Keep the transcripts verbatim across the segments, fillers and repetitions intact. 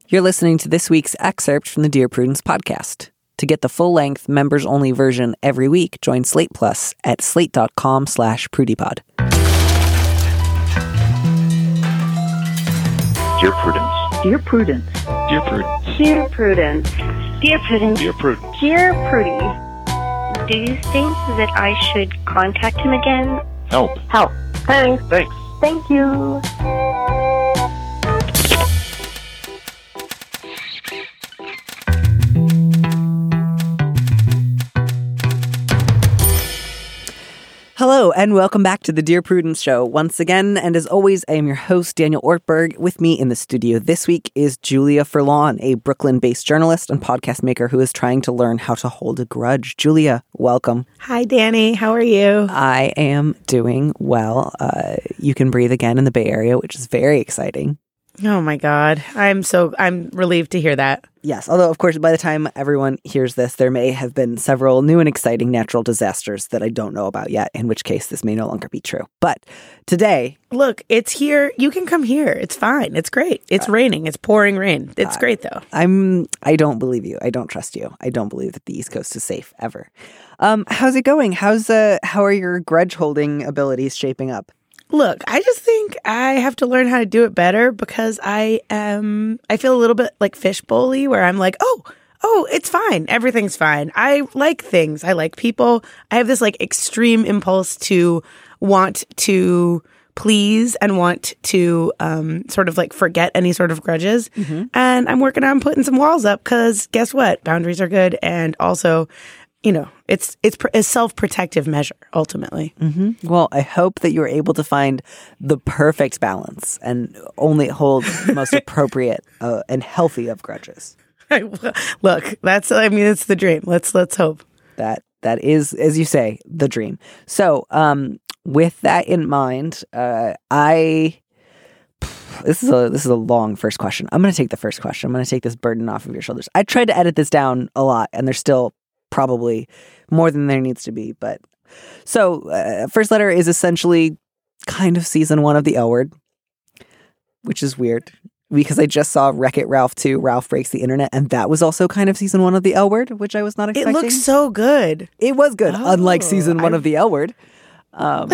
You're listening to this week's excerpt from the Dear Prudence podcast. To get the full-length, members-only version every week, join Slate Plus at slate.com slash prudypod. Dear Prudence. Dear Prudence. Dear Prudence. Dear Prudence. Dear Prudence. Dear Prudence. Dear Prudy. Do you think that I should contact him again? Help. Help. Thanks. Thanks. Thank you. Hello, and welcome back to the Dear Prudence Show once again. And as always, I am your host, Daniel Ortberg. With me in the studio this week is Julia Furlan, a Brooklyn-based journalist and podcast maker who is trying to learn how to hold a grudge. Julia, welcome. Hi, Danny. How are you? I am doing well. Uh, you can breathe again in the Bay Area, which is very exciting. Oh, my God. I'm so I'm relieved to hear that. Yes, although, of course, by the time everyone hears this, there may have been several new and exciting natural disasters that I don't know about yet, in which case this may no longer be true. But today... Look, it's here. You can come here. It's fine. It's great. It's uh, raining. It's pouring rain. It's uh, great, though. I'm, I don't believe you. I don't trust you. I don't believe that the East Coast is safe, ever. Um, how's it going? How's uh, How are your grudge-holding abilities shaping up? Look, I just think I have to learn how to do it better because I am, I feel a little bit like fishbowl-y where I'm like, oh, oh, it's fine. Everything's fine. I like things. I like people. I have this like extreme impulse to want to please and want to um, sort of like forget any sort of grudges. Mm-hmm. And I'm working on putting some walls up because guess what? Boundaries are good. And also, you know, it's it's a self-protective measure, ultimately. Mm-hmm. Well, I hope that you're able to find the perfect balance and only hold the most appropriate uh, and healthy of grudges. Look, that's, I mean, it's the dream. Let's let's hope. That That is, as you say, the dream. So um, with that in mind, uh, I... This is a this is a long first question. I'm going to take the first question. I'm going to take this burden off of your shoulders. I tried to edit this down a lot, and there's still probably more than there needs to be. But so uh, first letter is essentially kind of season one of the L Word, which is weird because I just saw Wreck-It Ralph two, Ralph Breaks the Internet, and that was also kind of season one of the L Word, which I was not expecting. It looks so good. It was good, oh, unlike season one I... of the L Word. Um,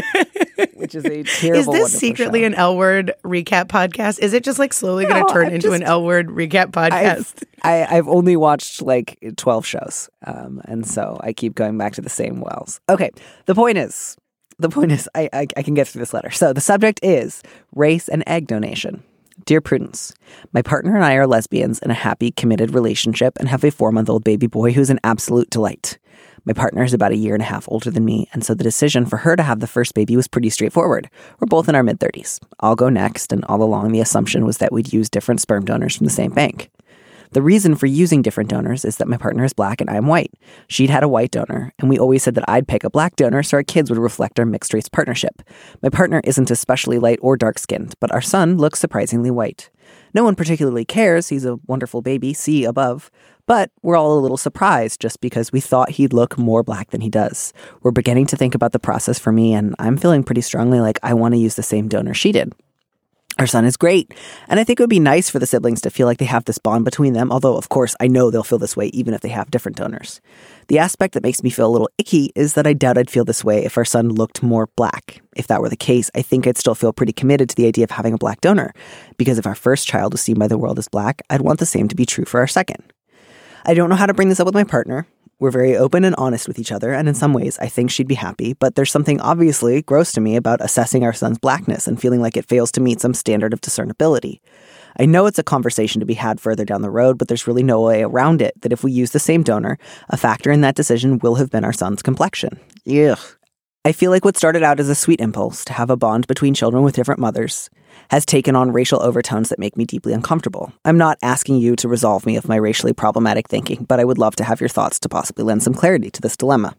which is a terrible. Is this secretly show. An L Word recap podcast? Is it just like slowly no, going to turn I'm into just, an L Word recap podcast? I've, I, I've only watched like twelve shows, um, and so I keep going back to the same wells. Okay, the point is, the point is, I, I I can get through this letter. So the subject is race and egg donation. Dear Prudence, my partner and I are lesbians in a happy, committed relationship and have a four-month-old baby boy who's an absolute delight. My partner is about a year and a half older than me, and so the decision for her to have the first baby was pretty straightforward. We're both in our mid-thirties. I'll go next, and all along the assumption was that we'd use different sperm donors from the same bank. The reason for using different donors is that my partner is black and I'm white. She'd had a white donor, and we always said that I'd pick a black donor so our kids would reflect our mixed-race partnership. My partner isn't especially light or dark-skinned, but our son looks surprisingly white. No one particularly cares. He's a wonderful baby, see above. But we're all a little surprised just because we thought he'd look more black than he does. We're beginning to think about the process for me, and I'm feeling pretty strongly like I want to use the same donor she did. Our son is great, and I think it would be nice for the siblings to feel like they have this bond between them, although, of course, I know they'll feel this way even if they have different donors. The aspect that makes me feel a little icky is that I doubt I'd feel this way if our son looked more black. If that were the case, I think I'd still feel pretty committed to the idea of having a black donor, because if our first child was seen by the world as black, I'd want the same to be true for our second. I don't know how to bring this up with my partner. We're very open and honest with each other, and in some ways, I think she'd be happy, but there's something obviously gross to me about assessing our son's blackness and feeling like it fails to meet some standard of discernibility. I know it's a conversation to be had further down the road, but there's really no way around it that if we use the same donor, a factor in that decision will have been our son's complexion. Ugh. I feel like what started out as a sweet impulse to have a bond between children with different mothers has taken on racial overtones that make me deeply uncomfortable. I'm not asking you to resolve me of my racially problematic thinking, but I would love to have your thoughts to possibly lend some clarity to this dilemma.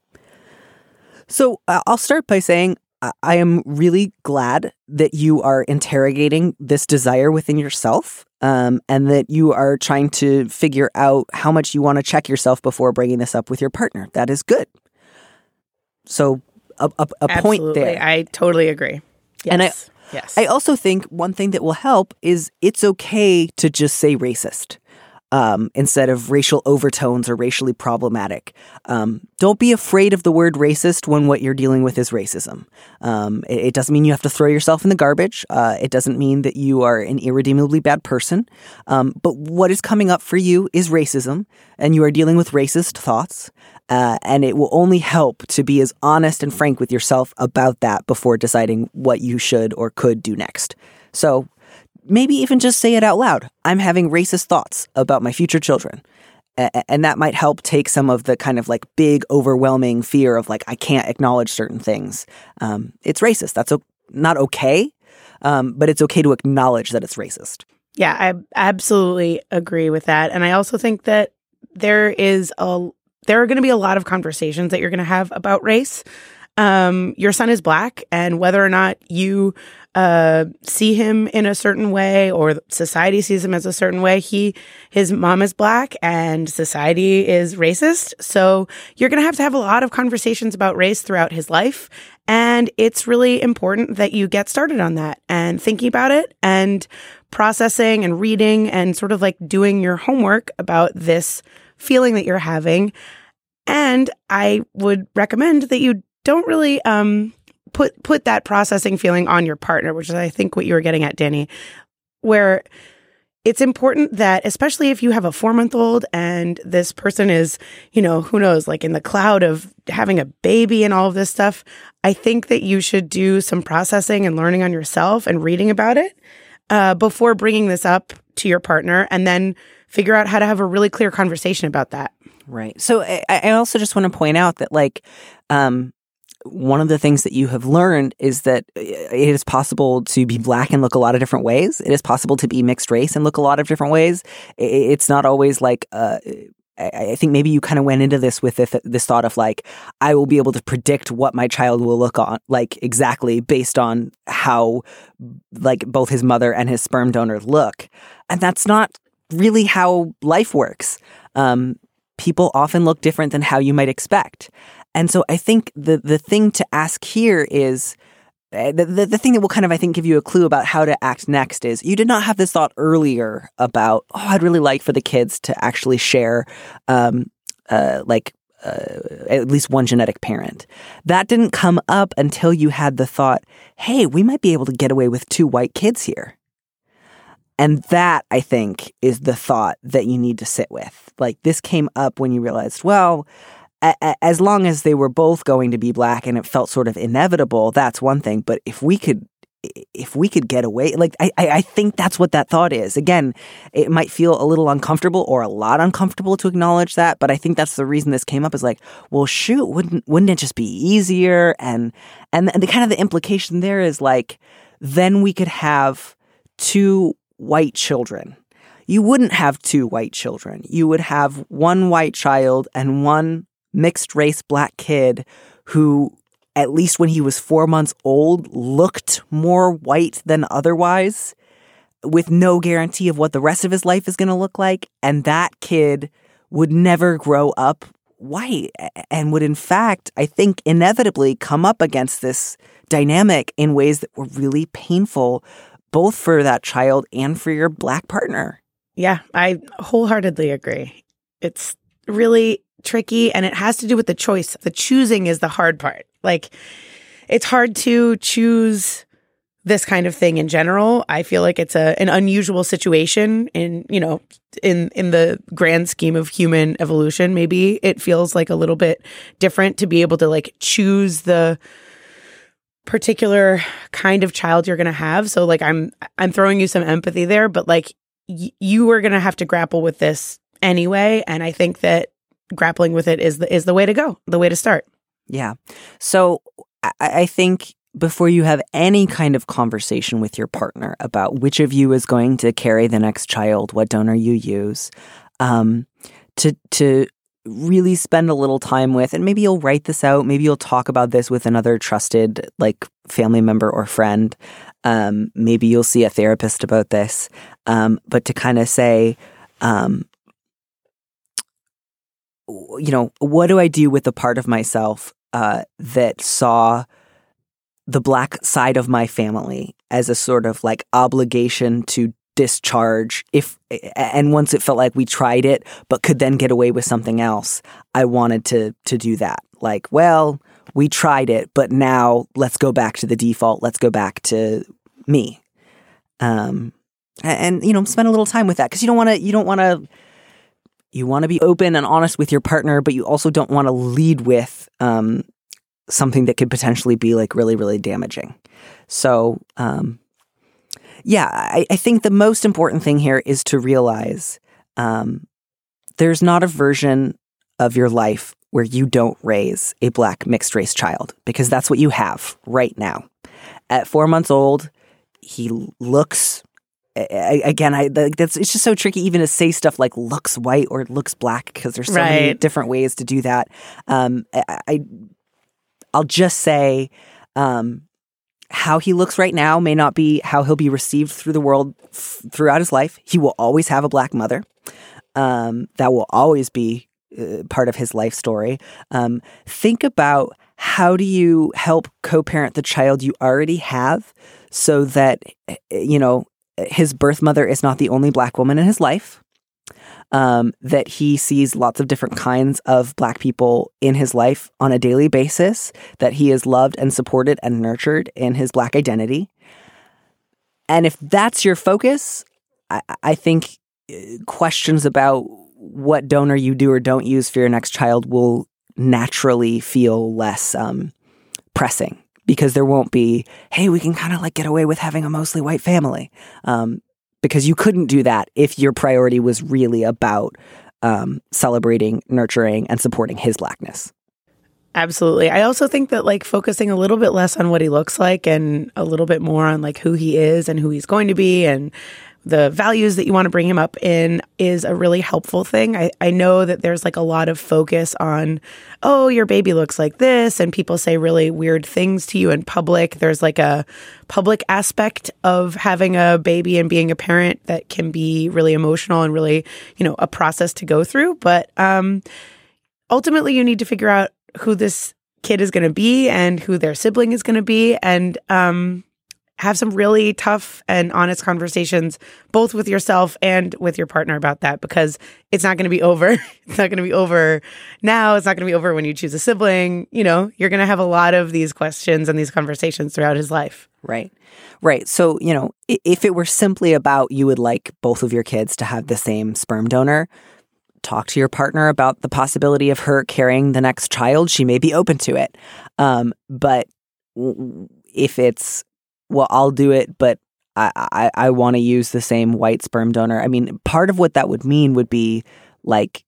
So uh, I'll start by saying uh, I am really glad that you are interrogating this desire within yourself, um, and that you are trying to figure out how much you want to check yourself before bringing this up with your partner. That is good. So a, a, a point there. I totally agree. Yes. And I Yes. I also think one thing that will help is it's okay to just say racist. Um, instead of racial overtones or racially problematic. Um, don't be afraid of the word racist when what you're dealing with is racism. Um, it, it doesn't mean you have to throw yourself in the garbage. Uh, it doesn't mean that you are an irredeemably bad person. Um, but what is coming up for you is racism, and you are dealing with racist thoughts. Uh, and it will only help to be as honest and frank with yourself about that before deciding what you should or could do next. So maybe even just say it out loud. I'm having racist thoughts about my future children. A- and that might help take some of the kind of like big, overwhelming fear of like, I can't acknowledge certain things. Um, it's racist. That's o- not okay, um, but it's okay to acknowledge that it's racist. Yeah, I absolutely agree with that. And I also think that there is a there are going to be a lot of conversations that you're going to have about race. Um, your son is Black, and whether or not you uh, see him in a certain way or society sees him as a certain way, he his mom is Black and society is racist. So you're going to have to have a lot of conversations about race throughout his life. And it's really important that you get started on that and thinking about it and processing and reading and sort of like doing your homework about this feeling that you're having. And I would recommend that you don't really um, put put that processing feeling on your partner, which is, I think, what you were getting at, Danny, where it's important that, especially if you have a four-month-old and this person is, you know, who knows, like in the cloud of having a baby and all of this stuff, I think that you should do some processing and learning on yourself and reading about it uh, before bringing this up to your partner, and then figure out how to have a really clear conversation about that. Right. So I, I also just want to point out that, like, um, one of the things that you have learned is that it is possible to be Black and look a lot of different ways. It is possible to be mixed race and look a lot of different ways. It's not always like, uh, I think maybe you kind of went into this with this, this thought of like, I will be able to predict what my child will look on, like exactly based on how like both his mother and his sperm donor look. And that's not really how life works. Um, people often look different than how you might expect. And so I think the the thing to ask here is, uh, the, the the thing that will kind of, I think, give you a clue about how to act next is, you did not have this thought earlier about, oh, I'd really like for the kids to actually share, um, uh, like, uh, at least one genetic parent. That didn't come up until you had the thought, hey, we might be able to get away with two white kids here. And that, I think, is the thought that you need to sit with. Like, this came up when you realized, well, a- a- as long as they were both going to be Black and it felt sort of inevitable, that's one thing. But if we could, if we could get away, like, I, I think that's what that thought is. Again, it might feel a little uncomfortable or a lot uncomfortable to acknowledge that, but I think that's the reason this came up, is like, well, shoot, wouldn't wouldn't it just be easier? And and the kind of the implication there is like, then we could have two white children. You wouldn't have two white children. You would have one white child and one mixed race Black kid who, at least when he was four months old, looked more white than otherwise, with no guarantee of what the rest of his life is going to look like. And that kid would never grow up white and would, in fact, I think, inevitably come up against this dynamic in ways that were really painful, both for that child and for your Black partner. Yeah, I wholeheartedly agree. It's really tricky, and it has to do with the choice. The choosing is the hard part. Like, it's hard to choose this kind of thing in general. I feel like it's a an unusual situation in, you know, in in the grand scheme of human evolution. Maybe it feels like a little bit different to be able to like choose the particular kind of child you're going to have. So like I'm I'm throwing you some empathy there, but like y- you are going to have to grapple with this anyway, and I think that grappling with it is the is the way to go, the way to start. Yeah. So I, I think before you have any kind of conversation with your partner about which of you is going to carry the next child, what donor you use, um, to to really spend a little time with, and maybe you'll write this out, maybe you'll talk about this with another trusted like family member or friend. Um, maybe you'll see a therapist about this, um, but to kind of say, um, you know, what do I do with the part of myself uh, that saw the Black side of my family as a sort of like obligation to discharge if and once it felt like we tried it but could then get away with something else, I wanted to to do that. Like, well, we tried it, but now let's go back to the default. Let's go back to me. Um and, and you know, spend a little time with that, because you don't want to you don't want to you want to be open and honest with your partner, but you also don't want to lead with um something that could potentially be like really, really damaging. So, um Yeah, I, I think the most important thing here is to realize um, there's not a version of your life where you don't raise a Black mixed race child, because that's what you have right now. At four months old, he looks, again, I that's it's just so tricky even to say stuff like looks white or looks black, because there's so right. many different ways to do that. Um, I, I I'll just say. Um, How he looks right now may not be how he'll be received through the world f- throughout his life. He will always have a Black mother. Um, that will always be uh, part of his life story. Um, think about, how do you help co-parent the child you already have so that, you know, his birth mother is not the only Black woman in his life. Um, that he sees lots of different kinds of Black people in his life on a daily basis, that he is loved and supported and nurtured in his Black identity. And if that's your focus, I, I think questions about what donor you do or don't use for your next child will naturally feel less um, pressing, because there won't be, hey, we can kind of like get away with having a mostly white family. Um, Because you couldn't do that if your priority was really about um, celebrating, nurturing, and supporting his Blackness. Absolutely. I also think that like focusing a little bit less on what he looks like and a little bit more on like who he is and who he's going to be and the values that you want to bring him up in is a really helpful thing. I, I know that there's like a lot of focus on, oh, your baby looks like this, and people say really weird things to you in public. There's like a public aspect of having a baby and being a parent that can be really emotional and really, you know, a process to go through. But um, ultimately, you need to figure out who this kid is going to be and who their sibling is going to be, and um have some really tough and honest conversations, both with yourself and with your partner about that, because it's not going to be over. It's not going to be over now. It's not going to be over when you choose a sibling. You know, you're going to have a lot of these questions and these conversations throughout his life. Right. Right. So, you know, if it were simply about you would like both of your kids to have the same sperm donor, talk to your partner about the possibility of her carrying the next child. She may be open to it. Um, but if it's, well, I'll do it, but I, I, I want to use the same white sperm donor. I mean, part of what that would mean would be like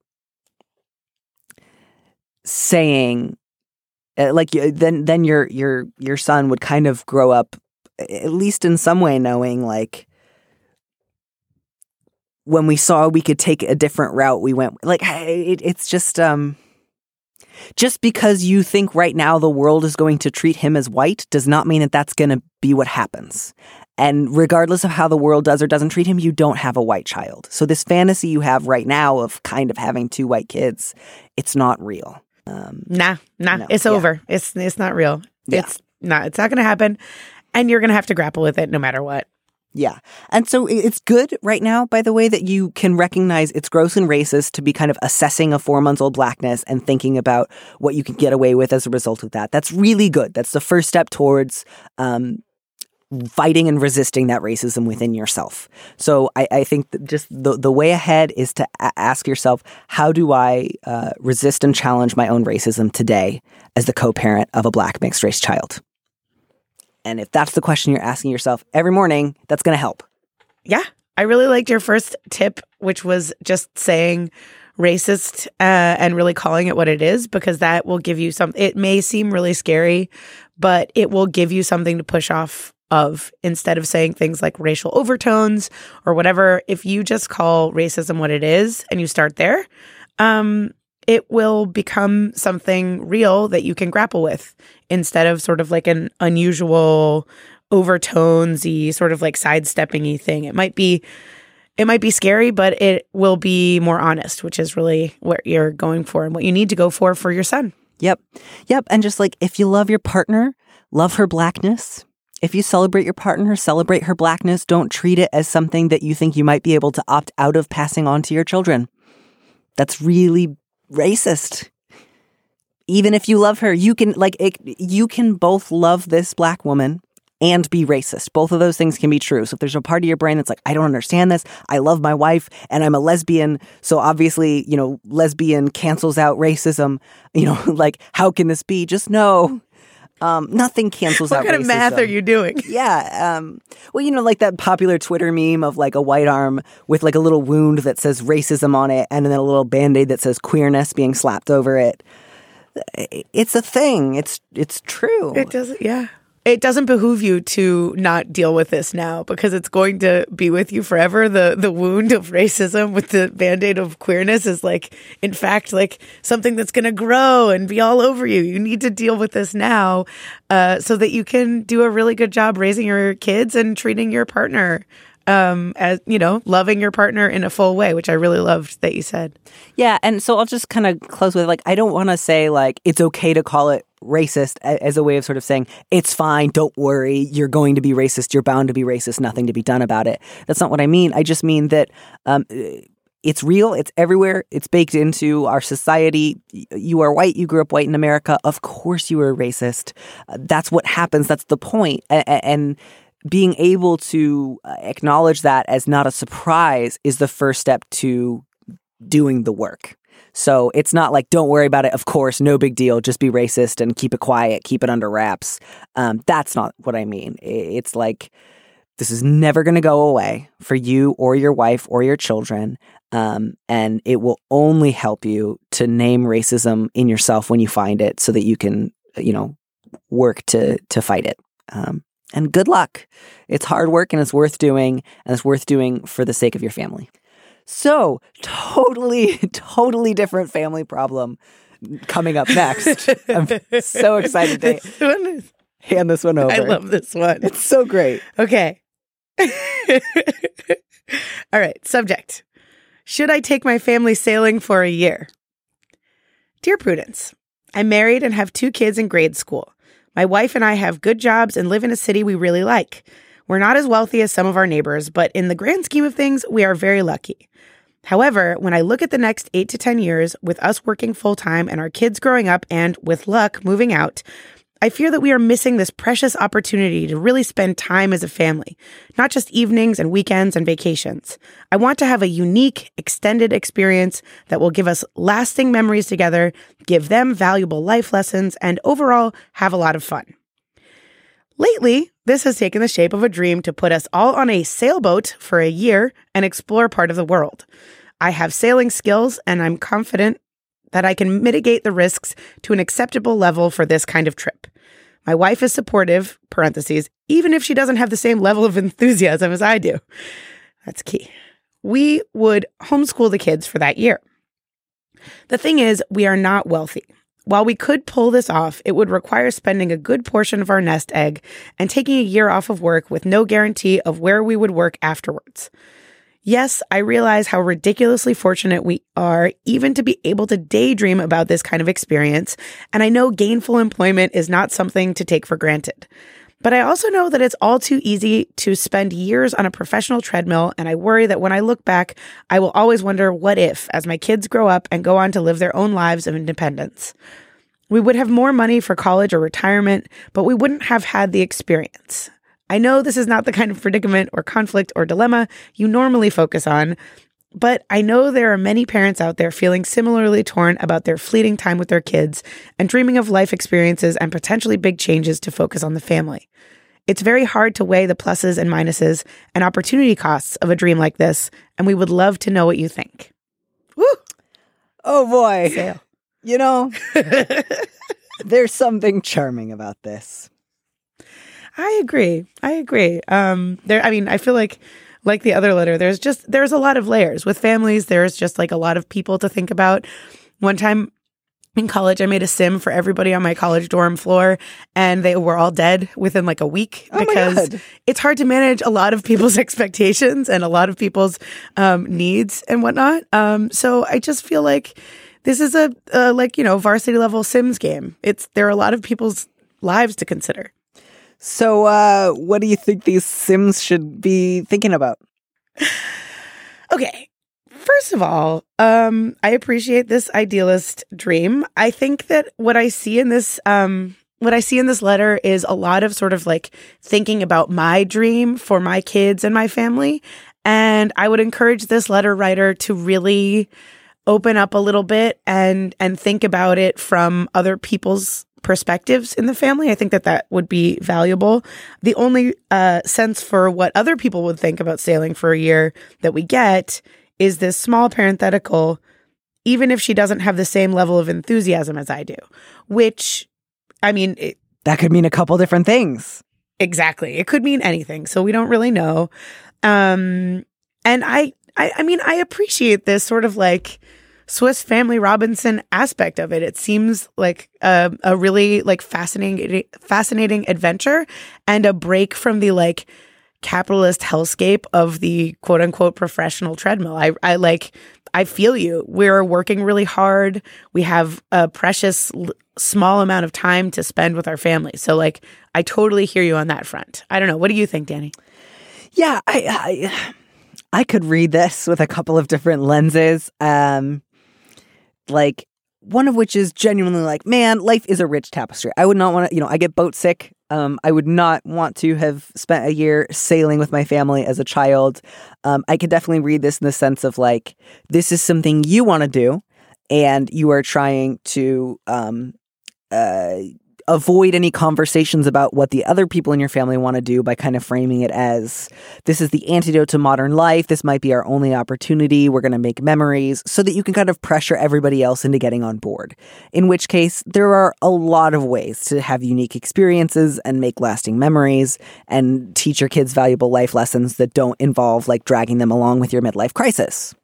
saying, uh, like then then your your your son would kind of grow up, at least in some way, knowing like when we saw we could take a different route, we went like it, it's just um. Just because you think right now the world is going to treat him as white does not mean that that's going to be what happens. And regardless of how the world does or doesn't treat him, you don't have a white child. So this fantasy you have right now of kind of having two white kids, it's not real. Um, nah, nah, no, it's yeah. over. It's it's not real. Yeah. It's not. It's not going to happen, and you're going to have to grapple with it no matter what. Yeah. And so it's good right now, by the way, that you can recognize it's gross and racist to be kind of assessing a four-month-old Blackness and thinking about what you can get away with as a result of that. That's really good. That's the first step towards um, fighting and resisting that racism within yourself. So I, I think that just the, the way ahead is to a- ask yourself, how do I uh, resist and challenge my own racism today as the co-parent of a Black mixed-race child? And if that's the question you're asking yourself every morning, that's going to help. Yeah. I really liked your first tip, which was just saying racist uh, and really calling it what it is, because that will give you some, it may seem really scary, but it will give you something to push off of instead of saying things like racial overtones or whatever. If you just call racism what it is and you start there, um, it will become something real that you can grapple with instead of sort of like an unusual overtonesy sort of like sidestepping-y thing. It might be, it might be scary, but it will be more honest, which is really what you're going for and what you need to go for for your son. Yep. Yep. And just like, if you love your partner, love her Blackness. If you celebrate your partner, celebrate her blackness. Don't treat it as something that you think you might be able to opt out of passing on to your children. That's really racist. Even if you love her, you can like it, you can both love this black woman and be racist. Both of those things can be true. So if there's a part of your brain that's like, I don't understand this. I love my wife and I'm a lesbian. So obviously, you know, lesbian cancels out racism. You know, like, how can this be? Just know, um, nothing cancels what out racism. What kind of math are you doing? Yeah. Um, well, you know, like that popular Twitter meme of like a white arm with like a little wound that says racism on it and then a little Band-Aid that says queerness being slapped over it. It's a thing. It's it's true. It doesn't, yeah. It doesn't behoove you to not deal with this now because it's going to be with you forever. The the wound of racism with the Band-Aid of queerness is like, in fact, like something that's going to grow and be all over you. You need to deal with this now uh, so that you can do a really good job raising your kids and treating your partner um, as, you know, loving your partner in a full way, which I really loved that you said. Yeah. And so I'll just kind of close with like, I don't want to say like, it's okay to call it racist as a way of sort of saying, it's fine, don't worry, you're going to be racist, you're bound to be racist, nothing to be done about it. That's not what I mean. I just mean that um, it's real, it's everywhere, it's baked into our society. You are white, you grew up white in America, of course you were racist. Uh, that's what happens, that's the point. A- and being able to acknowledge that as not a surprise is the first step to doing the work. So it's not like, don't worry about it. Of course, no big deal. Just be racist and keep it quiet, keep it under wraps. Um, that's not what I mean. It's like, this is never going to go away for you or your wife or your children. Um, and it will only help you to name racism in yourself when you find it so that you can, you know, work to, to fight it. Um, and good luck. It's hard work and it's worth doing, and it's worth doing for the sake of your family. So, totally, totally different family problem coming up next. I'm so excited to This one is, hand this one over. I love this one. It's so great. Okay. All right. Subject. Should I take my family sailing for a year? Dear Prudence, I'm married and have two kids in grade school. My wife and I have good jobs and live in a city we really like. We're not as wealthy as some of our neighbors, but in the grand scheme of things, we are very lucky. However, when I look at the next eight to ten years, with us working full-time and our kids growing up and, with luck, moving out, I fear that we are missing this precious opportunity to really spend time as a family, not just evenings and weekends and vacations. I want to have a unique, extended experience that will give us lasting memories together, give them valuable life lessons, and overall have a lot of fun. Lately, this has taken the shape of a dream to put us all on a sailboat for a year and explore part of the world. I have sailing skills, and I'm confident that I can mitigate the risks to an acceptable level for this kind of trip. My wife is supportive, parentheses, even if she doesn't have the same level of enthusiasm as I do. That's key. We would homeschool the kids for that year. The thing is, we are not wealthy. While we could pull this off, it would require spending a good portion of our nest egg and taking a year off of work with no guarantee of where we would work afterwards. Yes, I realize how ridiculously fortunate we are even to be able to daydream about this kind of experience, and I know gainful employment is not something to take for granted. But I also know that it's all too easy to spend years on a professional treadmill, and I worry that when I look back, I will always wonder what if, as my kids grow up and go on to live their own lives of independence. We would have more money for college or retirement, but we wouldn't have had the experience. I know this is not the kind of predicament or conflict or dilemma you normally focus on, but I know there are many parents out there feeling similarly torn about their fleeting time with their kids and dreaming of life experiences and potentially big changes to focus on the family. It's very hard to weigh the pluses and minuses and opportunity costs of a dream like this, and we would love to know what you think. Woo! Oh boy. Sail. You know, there's something charming about this. I agree. I agree. Um, there. I mean, I feel like, like the other letter, there's just, there's a lot of layers. With families, there's just like a lot of people to think about. One time in college, I made a sim for everybody on my college dorm floor, and they were all dead within like a week Oh because it's hard to manage a lot of people's expectations and a lot of people's um, needs and whatnot. Um, so I just feel like this is a, a like, you know, varsity level Sims game. It's, there are a lot of people's lives to consider. So, uh, what do you think these Sims should be thinking about? Okay. First of all, um, I appreciate this idealist dream. I think that what I see in this, um, what I see in this letter is a lot of sort of like thinking about my dream for my kids and my family. And I would encourage this letter writer to really open up a little bit and and think about it from other people's perspectives in the family. I think that that would be valuable. The only uh, sense for what other people would think about sailing for a year that we get is this small parenthetical, even if she doesn't have the same level of enthusiasm as I do, which, I mean, it, that could mean a couple different things. Exactly. It could mean anything. So we don't really know. Um, and I, I, I mean, I appreciate this sort of like Swiss Family Robinson aspect of it. It seems like a, a really like fascinating, fascinating adventure and a break from the like capitalist hellscape of the quote unquote professional treadmill. I, I like, I feel you. We're working really hard. We have a precious l- small amount of time to spend with our family. So like, I totally hear you on that front. I don't know. What do you think, Danny? Yeah, I, I, I could read this with a couple of different lenses. Um, like one of which is genuinely like, man, life is a rich tapestry. I would not want to, you know, I get boat sick. Um, I would not want to have spent a year sailing with my family as a child. Um, I could definitely read this in the sense of like, this is something you want to do and you are trying to um, uh, avoid any conversations about what the other people in your family want to do by kind of framing it as this is the antidote to modern life. This might be our only opportunity. We're going to make memories so that you can kind of pressure everybody else into getting on board. In which case, there are a lot of ways to have unique experiences and make lasting memories and teach your kids valuable life lessons that don't involve like dragging them along with your midlife crisis.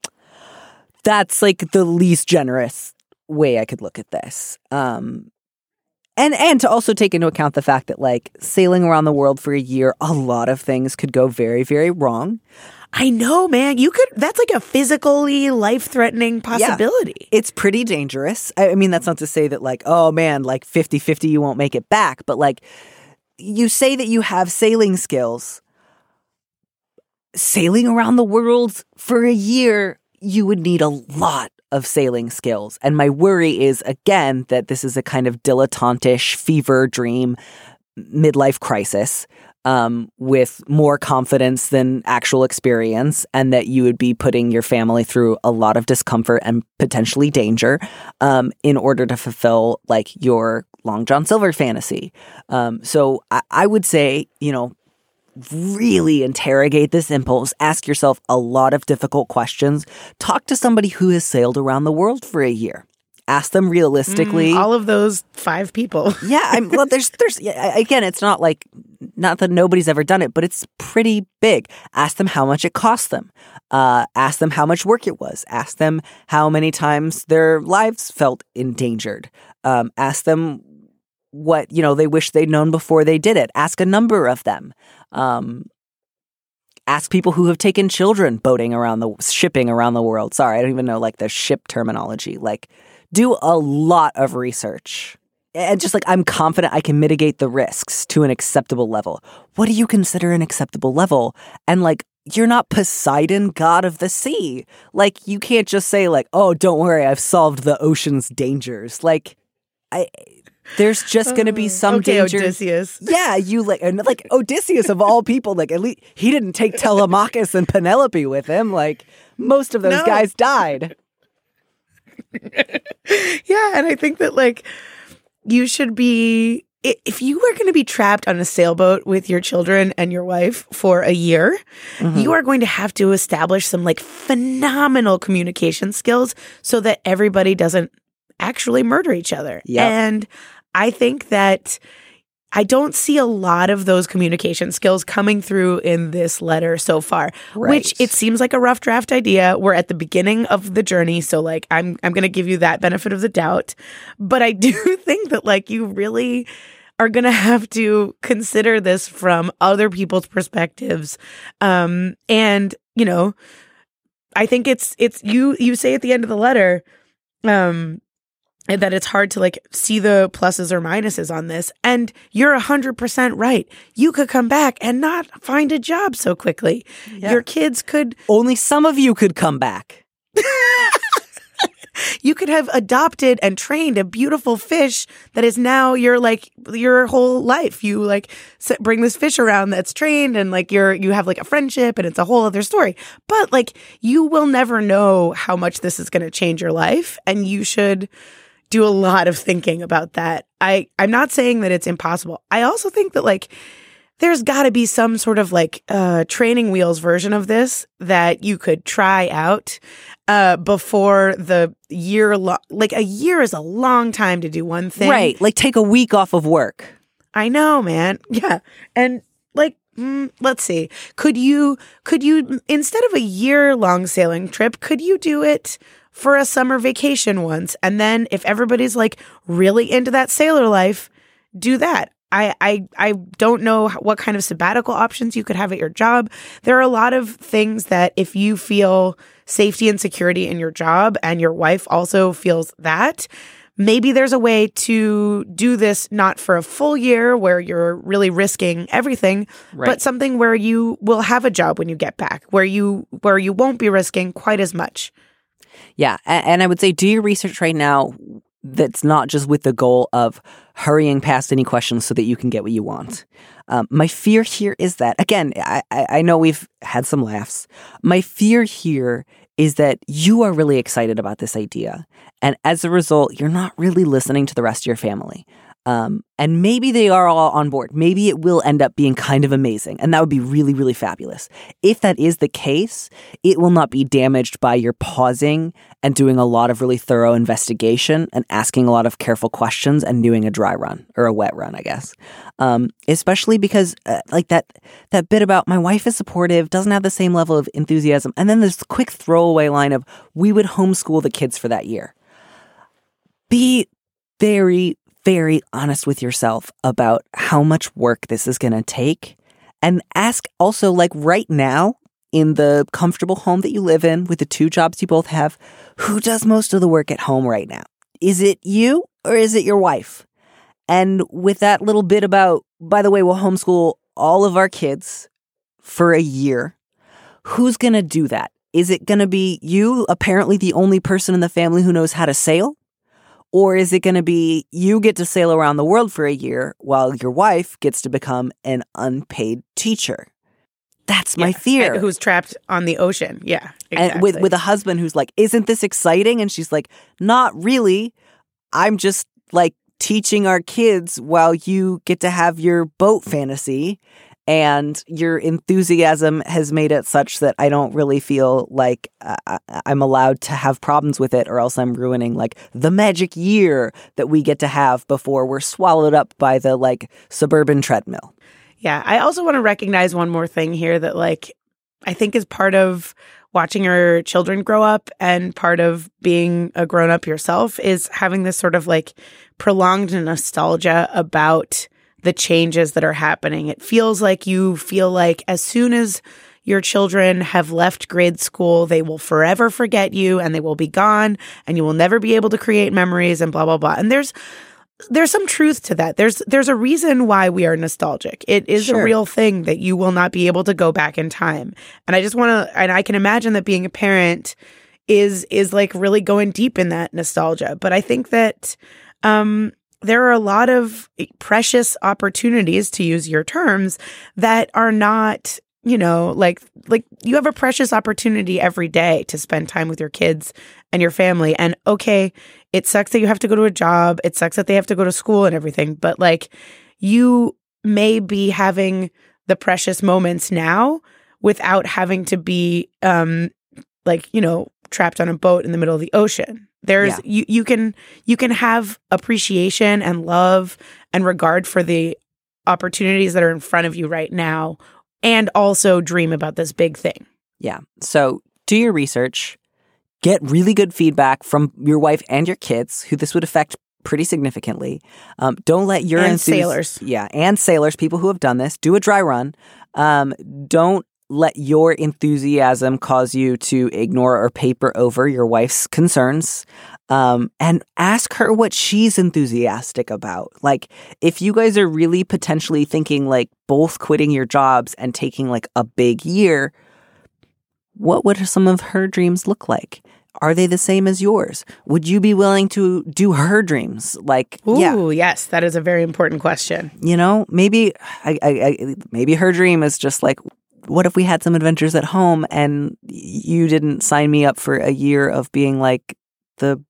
That's like the least generous way I could look at this. Um, And and to also take into account the fact that, like, sailing around the world for a year, a lot of things could go very, very wrong. I know, man. You could, that's like a physically life-threatening possibility. Yeah, it's pretty dangerous. I, I mean, that's not to say that, like, oh, man, like fifty-fifty, you won't make it back. But, like, you say that you have sailing skills. Sailing around the world for a year, you would need a lot of sailing skills. And my worry is, again, that this is a kind of dilettantish fever dream midlife crisis um, with more confidence than actual experience, and that you would be putting your family through a lot of discomfort and potentially danger um, in order to fulfill like your Long John Silver fantasy. Um, so I, I would say, you know, really interrogate this impulse. Ask yourself a lot of difficult questions. Talk to somebody who has sailed around the world for a year. Ask them realistically. Mm, all of those five people. yeah, I'm, well, there's, there's yeah, again, it's not like, not that nobody's ever done it, but it's pretty big. Ask them how much it cost them. Uh, ask them how much work it was. Ask them how many times their lives felt endangered. Um, ask them what, you know, they wish they'd known before they did it. Ask a number of them. Um, ask people who have taken children boating around the, shipping around the world. Sorry, I don't even know like the ship terminology. Like, do a lot of research. And just like, I'm confident I can mitigate the risks to an acceptable level. What do you consider an acceptable level? And like, you're not Poseidon, god of the sea. Like, you can't just say like, oh, don't worry, I've solved the ocean's dangers. Like, I... There's just going to be some okay, danger. Odysseus. Yeah, you like, and like Odysseus of all people, like at least he didn't take Telemachus and Penelope with him. Like most of those No. guys died. Yeah, and I think that like you should be, i- if you were going to be trapped on a sailboat with your children and your wife for a year, Mm-hmm. you are going to have to establish some like phenomenal communication skills so that everybody doesn't actually murder each other. Yep. And I think that I don't see a lot of those communication skills coming through in this letter so far, which Right. it seems like a rough draft idea. We're at the beginning of the journey, so like I'm I'm going to give you that benefit of the doubt, but I do think that like you really are going to have to consider this from other people's perspectives. Um and, you know, I think it's it's you you say at the end of the letter um that it's hard to like see the pluses or minuses on this. And you're one hundred percent right. You could come back and not find a job so quickly. Yeah. Your kids could... Only some of you could come back. You could have adopted and trained a beautiful fish that is now your like your whole life. You like s- bring this fish around that's trained, and like you're you have like a friendship, and it's a whole other story. But like you will never know how much this is going to change your life, and you should do a lot of thinking about that. I I'm not saying that it's impossible. I also think that like there's got to be some sort of like uh, training wheels version of this that you could try out uh, before the year. Lo- like a year is a long time to do one thing. Right. Like take a week off of work. I know, man. Yeah. And like, mm, let's see. Could you, could you, instead of a year long sailing trip, could you do it for a summer vacation once? And then if everybody's like really into that sailor life, do that. I, I I don't know what kind of sabbatical options you could have at your job. There are a lot of things that if you feel safety and security in your job and your wife also feels that, maybe there's a way to do this not for a full year where you're really risking everything, Right. but something where you will have a job when you get back, where you where you won't be risking quite as much. Yeah. And, and I would say do your research right now that's not just with the goal of hurrying past any questions so that you can get what you want. Um, my fear here is that, again, I, I know we've had some laughs. My fear here is that you are really excited about this idea. And as a result, you're not really listening to the rest of your family. Um, and maybe they are all on board. Maybe it will end up being kind of amazing. And that would be really, really fabulous. If that is the case, it will not be damaged by your pausing and doing a lot of really thorough investigation and asking a lot of careful questions and doing a dry run or a wet run, I guess. Um, especially because uh, like that, that bit about my wife is supportive, doesn't have the same level of enthusiasm. And then this quick throwaway line of we would homeschool the kids for that year. Be very very honest with yourself about how much work this is going to take, and ask also, like right now in the comfortable home that you live in with the two jobs you both have, who does most of the work at home right now? Is it you or is it your wife? And with that little bit about, by the way, we'll homeschool all of our kids for a year. Who's going to do that? Is it going to be you, apparently the only person in the family who knows how to sail? Or is it going to be you get to sail around the world for a year while your wife gets to become an unpaid teacher? That's my Yeah. fear. And who's trapped on the ocean. Yeah. Exactly. And with, with a husband who's like, isn't this exciting? And she's like, not really. I'm just like teaching our kids while you get to have your boat fantasy. And your enthusiasm has made it such that I don't really feel like uh, I'm allowed to have problems with it, or else I'm ruining like the magic year that we get to have before we're swallowed up by the like suburban treadmill. Yeah. I also want to recognize one more thing here that like I think is part of watching your children grow up and part of being a grown up yourself is having this sort of like prolonged nostalgia about the changes that are happening. It feels like you feel like as soon as your children have left grade school, they will forever forget you and they will be gone and you will never be able to create memories and blah, blah, blah. And there's there's some truth to that. There's there's a reason why we are nostalgic. It is Sure. a real thing that you will not be able to go back in time. And I just want to, and I can imagine that being a parent is is like really going deep in that nostalgia. But I think that um there are a lot of precious opportunities, to use your terms, that are not, you know, like like you have a precious opportunity every day to spend time with your kids and your family. And okay, it sucks that you have to go to a job. It sucks that they have to go to school and everything. But like you may be having the precious moments now without having to be um like, you know, trapped on a boat in the middle of the ocean. There's Yeah. you you can you can have appreciation and love and regard for the opportunities that are in front of you right now and also dream about this big thing. Yeah. So do your research, get really good feedback from your wife and your kids, who this would affect pretty significantly. Um, don't let your And enthusi- sailors. Yeah, and sailors, people who have done this, do a dry run. Um, don't let your enthusiasm cause you to ignore or paper over your wife's concerns. Um, and ask her what she's enthusiastic about. Like, if you guys are really potentially thinking like both quitting your jobs and taking like a big year, what would some of her dreams look like? Are they the same as yours? Would you be willing to do her dreams? Like, Ooh, yeah, yes, that is a very important question. you know, maybe, I, I, I, maybe her dream is just like, what if we had some adventures at home and you didn't sign me up for a year of being like the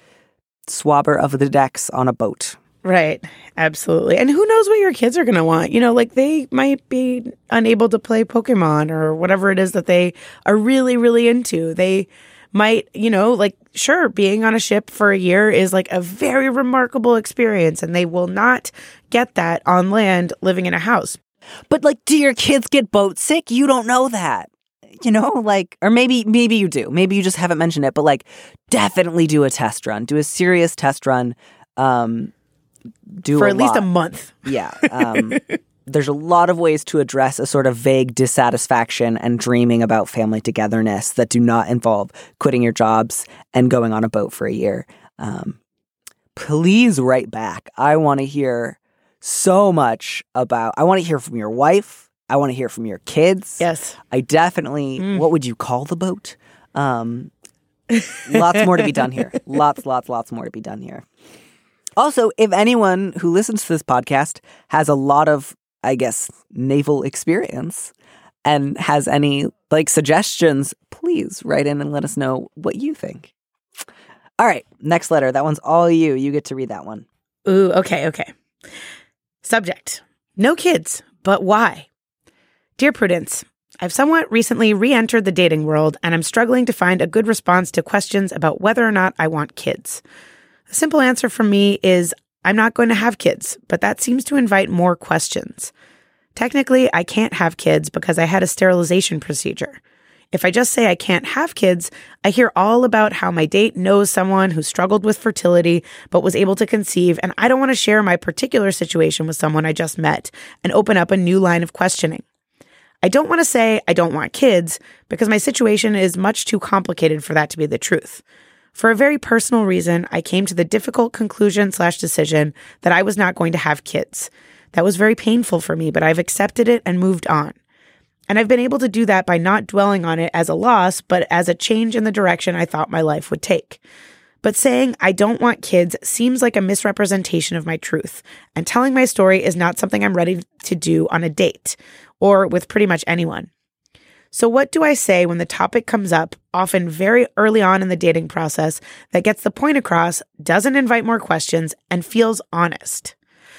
swabber of the decks on a boat? Right. Absolutely. And who knows what your kids are going to want? You know, like they might be unable to play Pokemon or whatever it is that they are really, really into. They might, you know, like, sure, being on a ship for a year is like a very remarkable experience, and they will not get that on land living in a house. But like, do your kids get boat sick? You don't know that. You know, like, or maybe, maybe you do. Maybe you just haven't mentioned it, but like, definitely do a test run. Do a serious test run. Um, do For a at least lot. a month. Yeah. Um, there's a lot of ways to address a sort of vague dissatisfaction and dreaming about family togetherness that do not involve quitting your jobs and going on a boat for a year. Um, please write back. I want to hear so much about, I want to hear from your wife. I want to hear from your kids. Yes. I definitely, mm. what would you call the boat? Um, lots more to be done here. Lots, lots, lots more to be done here. Also, if anyone who listens to this podcast has a lot of, I guess, naval experience and has any like suggestions, please write in and let us know what you think. All right, next letter. That one's all you. You get to read that one. Ooh, okay, okay. Subject: no kids, but why? Dear Prudence, I've somewhat recently re-entered the dating world, and I'm struggling to find a good response to questions about whether or not I want kids. The simple answer from me is I'm not going to have kids, but that seems to invite more questions. Technically, I can't have kids because I had a sterilization procedure. If I just say I can't have kids, I hear all about how my date knows someone who struggled with fertility but was able to conceive, and I don't want to share my particular situation with someone I just met and open up a new line of questioning. I don't want to say I don't want kids because my situation is much too complicated for that to be the truth. For a very personal reason, I came to the difficult conclusion slash decision that I was not going to have kids. That was very painful for me, but I've accepted it and moved on. And I've been able to do that by not dwelling on it as a loss, but as a change in the direction I thought my life would take. But saying I don't want kids seems like a misrepresentation of my truth, and telling my story is not something I'm ready to do on a date or with pretty much anyone. So what do I say when the topic comes up, often very early on in the dating process, that gets the point across, doesn't invite more questions, and feels honest?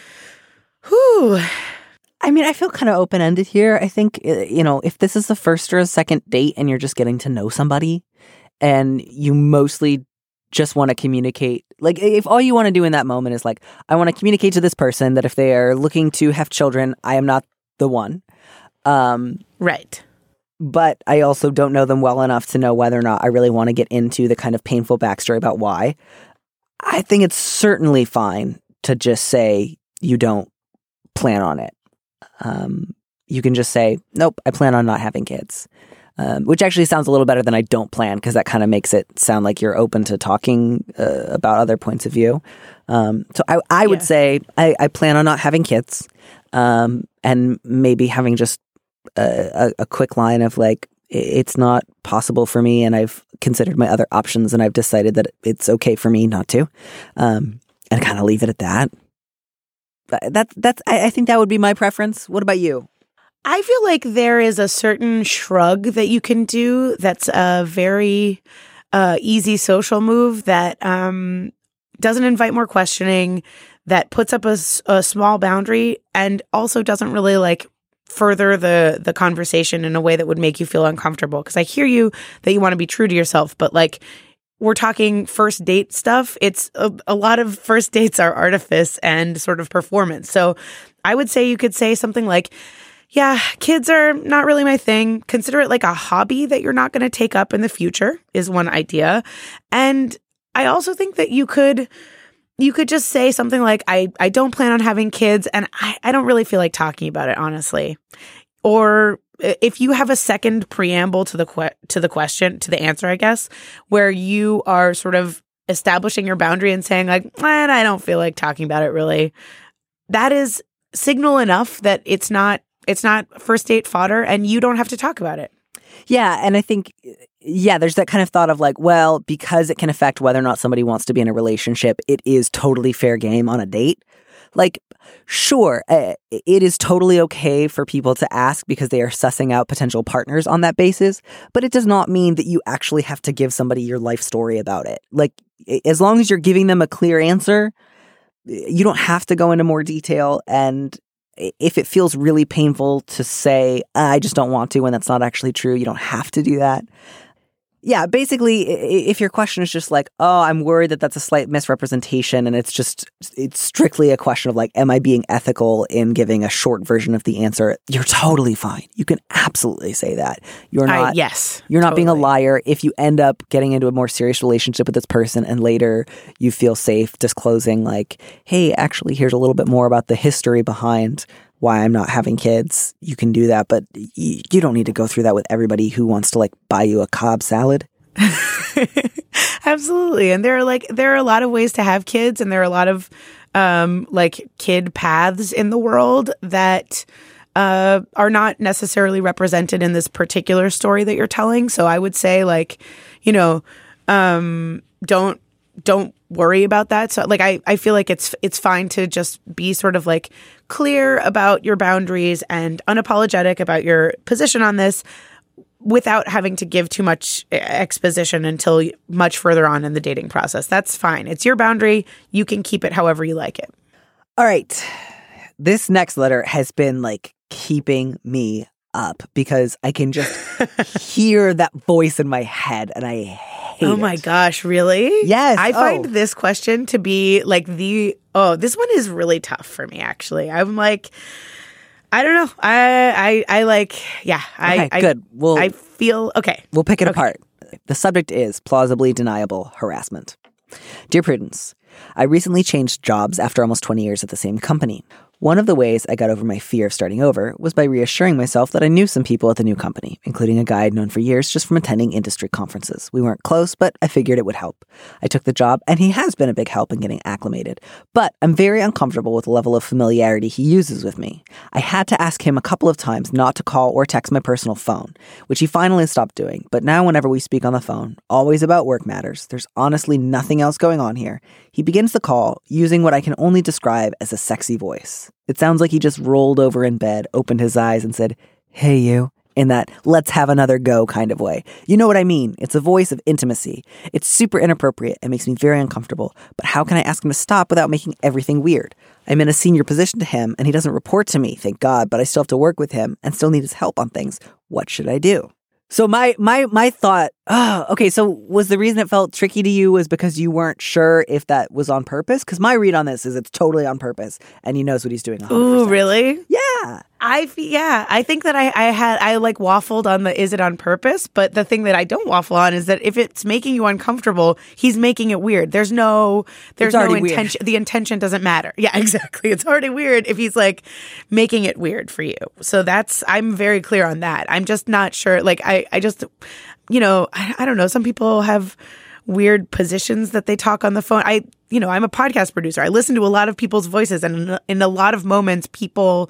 Whew. I mean, I feel kind of open-ended here. I think, you know, if this is the first or a second date and you're just getting to know somebody and you mostly just want to communicate, like if all you want to do in that moment is like, I want to communicate to this person that if they are looking to have children, I am not the one. Um, right. But I also don't know them well enough to know whether or not I really want to get into the kind of painful backstory about why. I think it's certainly fine to just say you don't plan on it. Um, you can just say, nope, I plan on not having kids, um, which actually sounds a little better than I don't plan, because that kind of makes it sound like you're open to talking uh, about other points of view. Um, so I, I would yeah. say I, I plan on not having kids, um, and maybe having just a, a, a quick line of like, it's not possible for me, and I've considered my other options, and I've decided that it's okay for me not to, um, and kind of leave it at that. That that's I, I think that would be my preference. What about you? I feel like there is a certain shrug that you can do that's a very uh, easy social move that um, doesn't invite more questioning, that puts up a, a small boundary, and also doesn't really like further the the conversation in a way that would make you feel uncomfortable. Because I hear you that you want to be true to yourself, but like, we're talking first date stuff. It's a, a lot of first dates are artifice and sort of performance. So I would say you could say something like, yeah, kids are not really my thing. Consider it like a hobby that you're not going to take up in the future is one idea. And I also think that you could you could just say something like, I, I don't plan on having kids, and I, I don't really feel like talking about it, honestly. Or if you have a second preamble to the que- to the question, to the answer, I guess, where you are sort of establishing your boundary and saying like, man, I don't feel like talking about it really, that is signal enough that it's not it's not first date fodder and you don't have to talk about it. Yeah. And I think, yeah, there's that kind of thought of like, well, because it can affect whether or not somebody wants to be in a relationship, it is totally fair game on a date. Like, sure, uh, it is totally okay for people to ask because they are sussing out potential partners on that basis, but it does not mean that you actually have to give somebody your life story about it. Like, as long as you're giving them a clear answer, you don't have to go into more detail. And if it feels really painful to say, I just don't want to, when that's not actually true, you don't have to do that. Yeah, basically, if your question is just like, oh, I'm worried that that's a slight misrepresentation, and it's just, it's strictly a question of like, am I being ethical in giving a short version of the answer? You're totally fine. You can absolutely say that. You're not, I, yes, you're not totally. being a liar. If you end up getting into a more serious relationship with this person and later you feel safe disclosing like, hey, actually, here's a little bit more about the history behind why I'm not having kids, you can do that, but you, you don't need to go through that with everybody who wants to like buy you a Cobb salad. Absolutely. And there are like there are a lot of ways to have kids, and there are a lot of um like kid paths in the world that uh are not necessarily represented in this particular story that you're telling. So I would say like, you know, um don't don't worry about that. So like I, I feel like it's it's fine to just be sort of like clear about your boundaries and unapologetic about your position on this without having to give too much exposition until much further on in the dating process. That's fine. It's your boundary. You can keep it however you like it. All right. This next letter has been like keeping me up because I can just hear that voice in my head and I hate Oh my it. gosh, really? Yes. I find oh. this question to be like the, oh, this one is really tough for me, actually. I'm like, I don't know. I, I, I like, yeah. I, Okay, good. We'll, I feel, okay. We'll pick it Okay. apart. The subject is plausibly deniable harassment. Dear Prudence, I recently changed jobs after almost twenty years at the same company. One of the ways I got over my fear of starting over was by reassuring myself that I knew some people at the new company, including a guy I'd known for years just from attending industry conferences. We weren't close, but I figured it would help. I took the job, and he has been a big help in getting acclimated. But I'm very uncomfortable with the level of familiarity he uses with me. I had to ask him a couple of times not to call or text my personal phone, which he finally stopped doing. But now whenever we speak on the phone, always about work matters, there's honestly nothing else going on here. He begins the call using what I can only describe as a sexy voice. It sounds like he just rolled over in bed, opened his eyes, and said, "Hey, you," in that let's have another go kind of way. You know what I mean? It's a voice of intimacy. It's super inappropriate and makes me very uncomfortable. But how can I ask him to stop without making everything weird? I'm in a senior position to him, and he doesn't report to me, thank God, but I still have to work with him and still need his help on things. What should I do? So my my my thought, oh, okay, so was the reason it felt tricky to you was because you weren't sure if that was on purpose? Because my read on this is it's totally on purpose, and he knows what he's doing one hundred percent. Ooh, really? Yeah. I fe- yeah, I think that I, I had I like waffled on the is it on purpose, but the thing that I don't waffle on is that if it's making you uncomfortable, he's making it weird. There's no there's It's no already intention. The intention doesn't matter. Yeah, exactly. It's already weird if he's like making it weird for you. So that's I'm very clear on that. I'm just not sure. Like I I just you know I, I don't know. Some people have weird positions that they talk on the phone. I, you know, I'm a podcast producer. I listen to a lot of people's voices, and in, in a lot of moments, people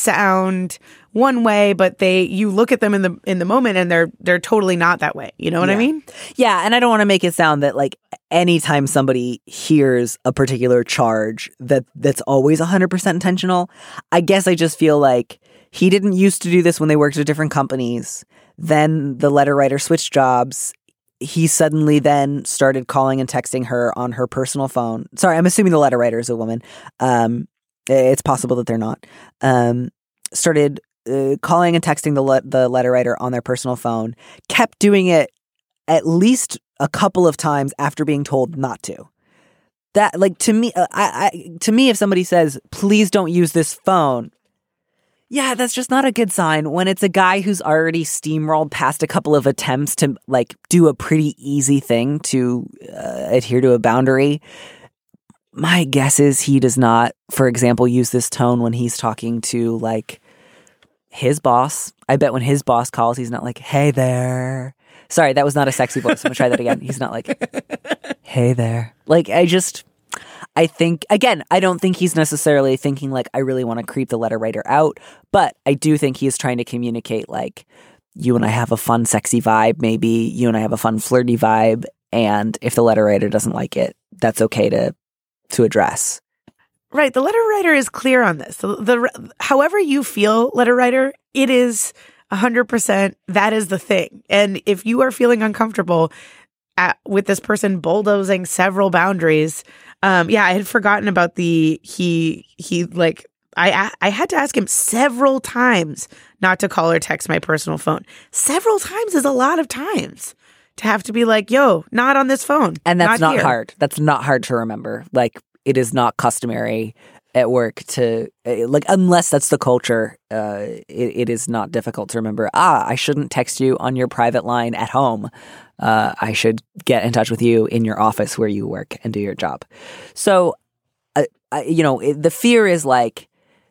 sound one way, but they, you look at them in the in the moment, and they're they're totally not that way. You know what yeah. I mean? Yeah, and I don't want to make it sound that like anytime somebody hears a particular charge that that's always one hundred percent intentional. I guess I just feel like he didn't used to do this when they worked at different companies. Then the letter writer switched jobs. He suddenly then started calling and texting her on her personal phone. Sorry, I'm assuming the letter writer is a woman. Um, it's possible that they're not. Um, started uh, calling and texting the le- the letter writer on their personal phone. Kept doing it at least a couple of times after being told not to. That, like, to me, uh, I, I to me, if somebody says, "Please don't use this phone," yeah, that's just not a good sign when it's a guy who's already steamrolled past a couple of attempts to like do a pretty easy thing to uh, adhere to a boundary. My guess is he does not, for example, use this tone when he's talking to like his boss, I bet when his boss calls, he's not like, hey there. Sorry, that was not a sexy voice. I'm going to try that again. He's not like, hey there. Like, I just, I think, again, I don't think he's necessarily thinking like, I really want to creep the letter writer out. But I do think he is trying to communicate like, you and I have a fun, sexy vibe. Maybe you and I have a fun, flirty vibe. And if the letter writer doesn't like it, that's okay to to address. Right. The letter writer is clear on this. The, the however you feel, letter writer, it is one hundred percent that is the thing. And if you are feeling uncomfortable at, with this person bulldozing several boundaries, um, yeah, I had forgotten about the he he like I I had to ask him several times not to call or text my personal phone. Several times is a lot of times to have to be like, yo, not on this phone. And that's not, not hard. That's not hard to remember. Like, it is not customary at work to, like, unless that's the culture, uh, it, it is not difficult to remember, ah, I shouldn't text you on your private line at home. Uh, I should get in touch with you in your office where you work and do your job. So, uh, I, you know, it, the fear is like,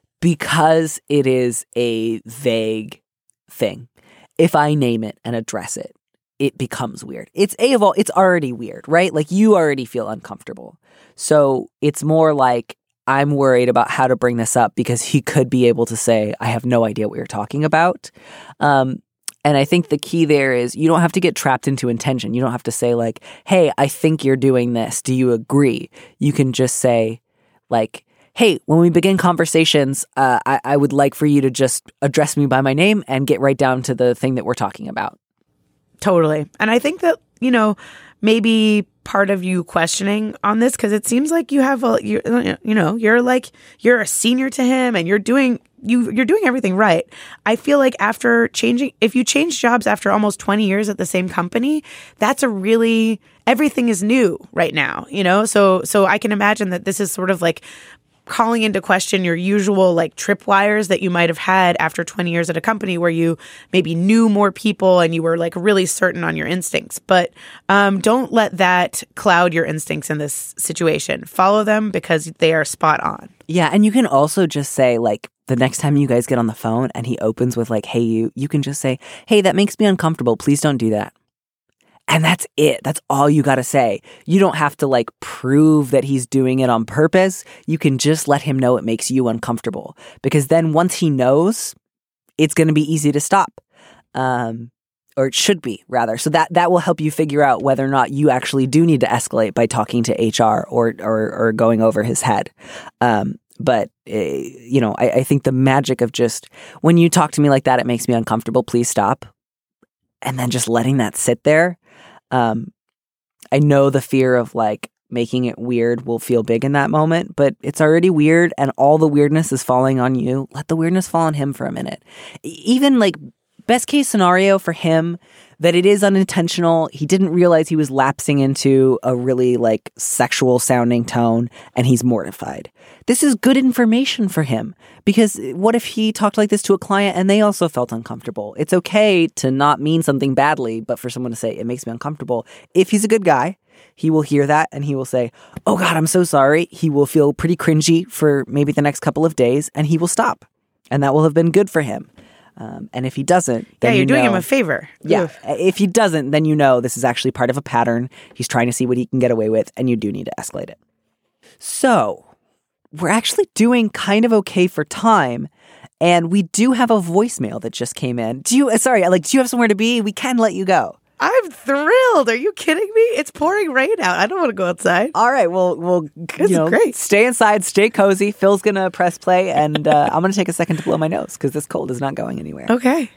because it is a vague thing, if I name it and address it, it becomes weird. It's a of all, it's already weird, right? Like you already feel uncomfortable. So it's more like I'm worried about how to bring this up because he could be able to say, I have no idea what you're talking about. Um, and I think the key there is you don't have to get trapped into intention. You don't have to say like, hey, I think you're doing this. Do you agree? You can just say like, hey, when we begin conversations, uh, I, I would like for you to just address me by my name and get right down to the thing that we're talking about. Totally. And I think that, you know, maybe part of you questioning on this, because it seems like you have a, you, you know, you're like, you're a senior to him and you're doing, you, you're doing everything right. I feel like after changing, if you change jobs after almost twenty years at the same company, that's a really, everything is new right now, you know? So, so I can imagine that this is sort of like calling into question your usual like tripwires that you might have had after twenty years at a company where you maybe knew more people and you were like really certain on your instincts. But um, don't let that cloud your instincts in this situation. Follow them because they are spot on. Yeah. And you can also just say like the next time you guys get on the phone and he opens with like, hey, you, you can just say, hey, that makes me uncomfortable. Please don't do that. And that's it. That's all you got to say. You don't have to like prove that he's doing it on purpose. You can just let him know it makes you uncomfortable because then once he knows, it's going to be easy to stop. Um, or it should be rather. So that, that will help you figure out whether or not you actually do need to escalate by talking to H R or, or, or going over his head. Um, but, uh, you know, I, I think the magic of just when you talk to me like that, it makes me uncomfortable. Please stop. And then just letting that sit there. Um, I know the fear of like making it weird will feel big in that moment, but it's already weird and all the weirdness is falling on you. Let the weirdness fall on him for a minute. Even like best case scenario for him that it is unintentional. He didn't realize he was lapsing into a really like sexual sounding tone and he's mortified. This is good information for him because what if he talked like this to a client and they also felt uncomfortable? It's okay to not mean something badly, but for someone to say, it makes me uncomfortable. If he's a good guy, he will hear that and he will say, oh God, I'm so sorry. He will feel pretty cringy for maybe the next couple of days and he will stop. And that will have been good for him. Um, and if he doesn't, then yeah, you're you doing know, him a favor. Yeah. Oof. If he doesn't, then you know this is actually part of a pattern. He's trying to see what he can get away with, and you do need to escalate it. So we're actually doing kind of okay for time, and we do have a voicemail that just came in. Do you? Sorry, like, do you have somewhere to be? We can let you go. I'm thrilled. Are you kidding me? It's pouring rain out. I don't want to go outside. All right. Well, we'll This you know, is great. stay inside, stay cozy. Phil's gonna press play, and uh, I'm gonna take a second to blow my nose because this cold is not going anywhere. Okay.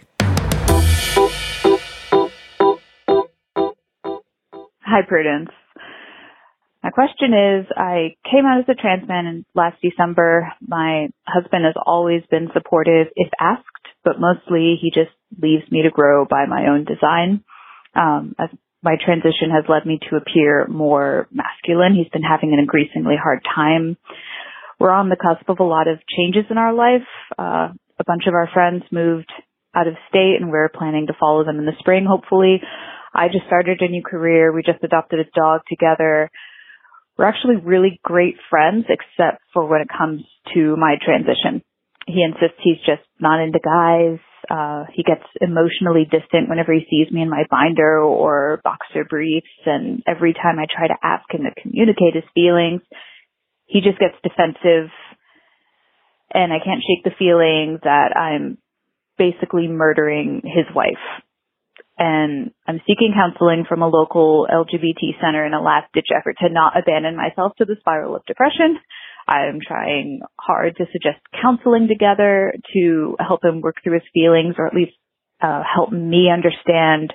Hi, Prudence. My question is, I came out as a trans man in last December. My husband has always been supportive if asked, but mostly he just leaves me to grow by my own design. Um, as my transition has led me to appear more masculine, he's been having an increasingly hard time. We're on the cusp of a lot of changes in our life. Uh, a bunch of our friends moved out of state and we're planning to follow them in the spring, hopefully. I just started a new career. We just adopted a dog together. We're actually really great friends, except for when it comes to my transition. he insists he's just not into guys. Uh, he gets emotionally distant whenever he sees me in my binder or boxer briefs. And every time I try to ask him to communicate his feelings, he just gets defensive. And I can't shake the feeling that I'm basically murdering his wife. And I'm seeking counseling from a local L G B T center in a last-ditch effort to not abandon myself to the spiral of depression. I'm trying hard to suggest counseling together to help him work through his feelings, or at least uh, help me understand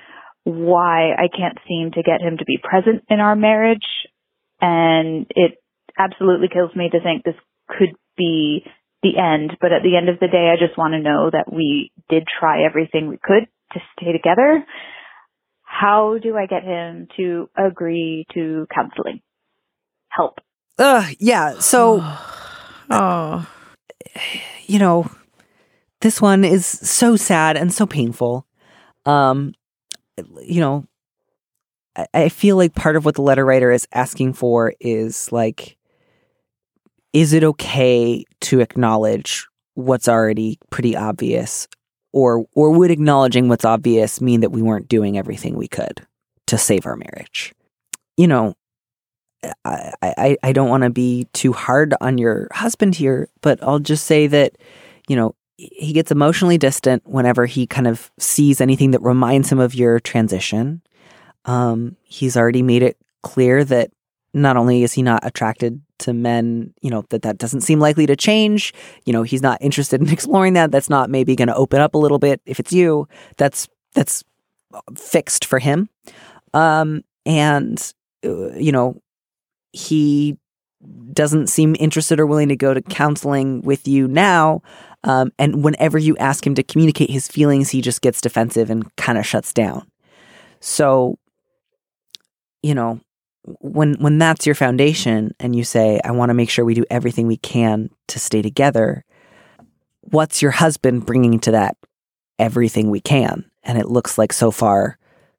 why I can't seem to get him to be present in our marriage. And it absolutely kills me to think this could be the end. But at the end of the day, I just want to know that we did try everything we could to stay together. How do I get him to agree to counseling? Help. Uh, yeah. So, oh, you know, this one is so sad and so painful. Um, you know, I, I feel like part of what the letter writer is asking for is like, is it okay to acknowledge what's already pretty obvious, or or would acknowledging what's obvious mean that we weren't doing everything we could to save our marriage? You know, I, I, I don't want to be too hard on your husband here, but I'll just say that, you know, he gets emotionally distant whenever he kind of sees anything that reminds him of your transition. Um, he's already made it clear that not only is he not attracted to men, you know, that that doesn't seem likely to change. You know, he's not interested in exploring that. That's not maybe going to open up a little bit. If it's you, that's, that's fixed for him. Um, and, uh, you know, he doesn't seem interested or willing to go to counseling with you now. Um, and whenever you ask him to communicate his feelings, he just gets defensive and kind of shuts down. So, you know, when when that's your foundation and you say, I want to make sure we do everything we can to stay together, what's your husband bringing to that everything we can? And it looks like so far,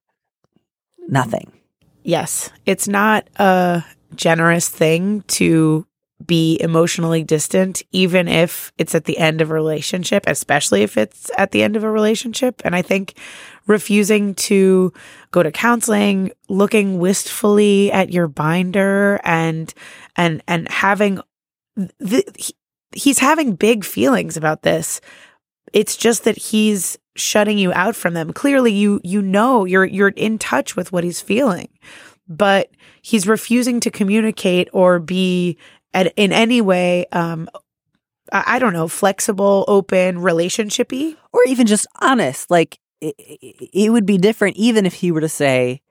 nothing. Yes. It's not a generous thing to be emotionally distant, even if it's at the end of a relationship, especially if it's at the end of a relationship. And I think refusing to go to counseling, looking wistfully at your binder, and and and having the, he, he's having big feelings about this. It's just that he's shutting you out from them. Clearly, you you know you're you're in touch with what he's feeling, but he's refusing to communicate or be at, in any way, um, I, I don't know, flexible, open, relationship-y. Or even just honest. Like, it, it would be different even if he were to say,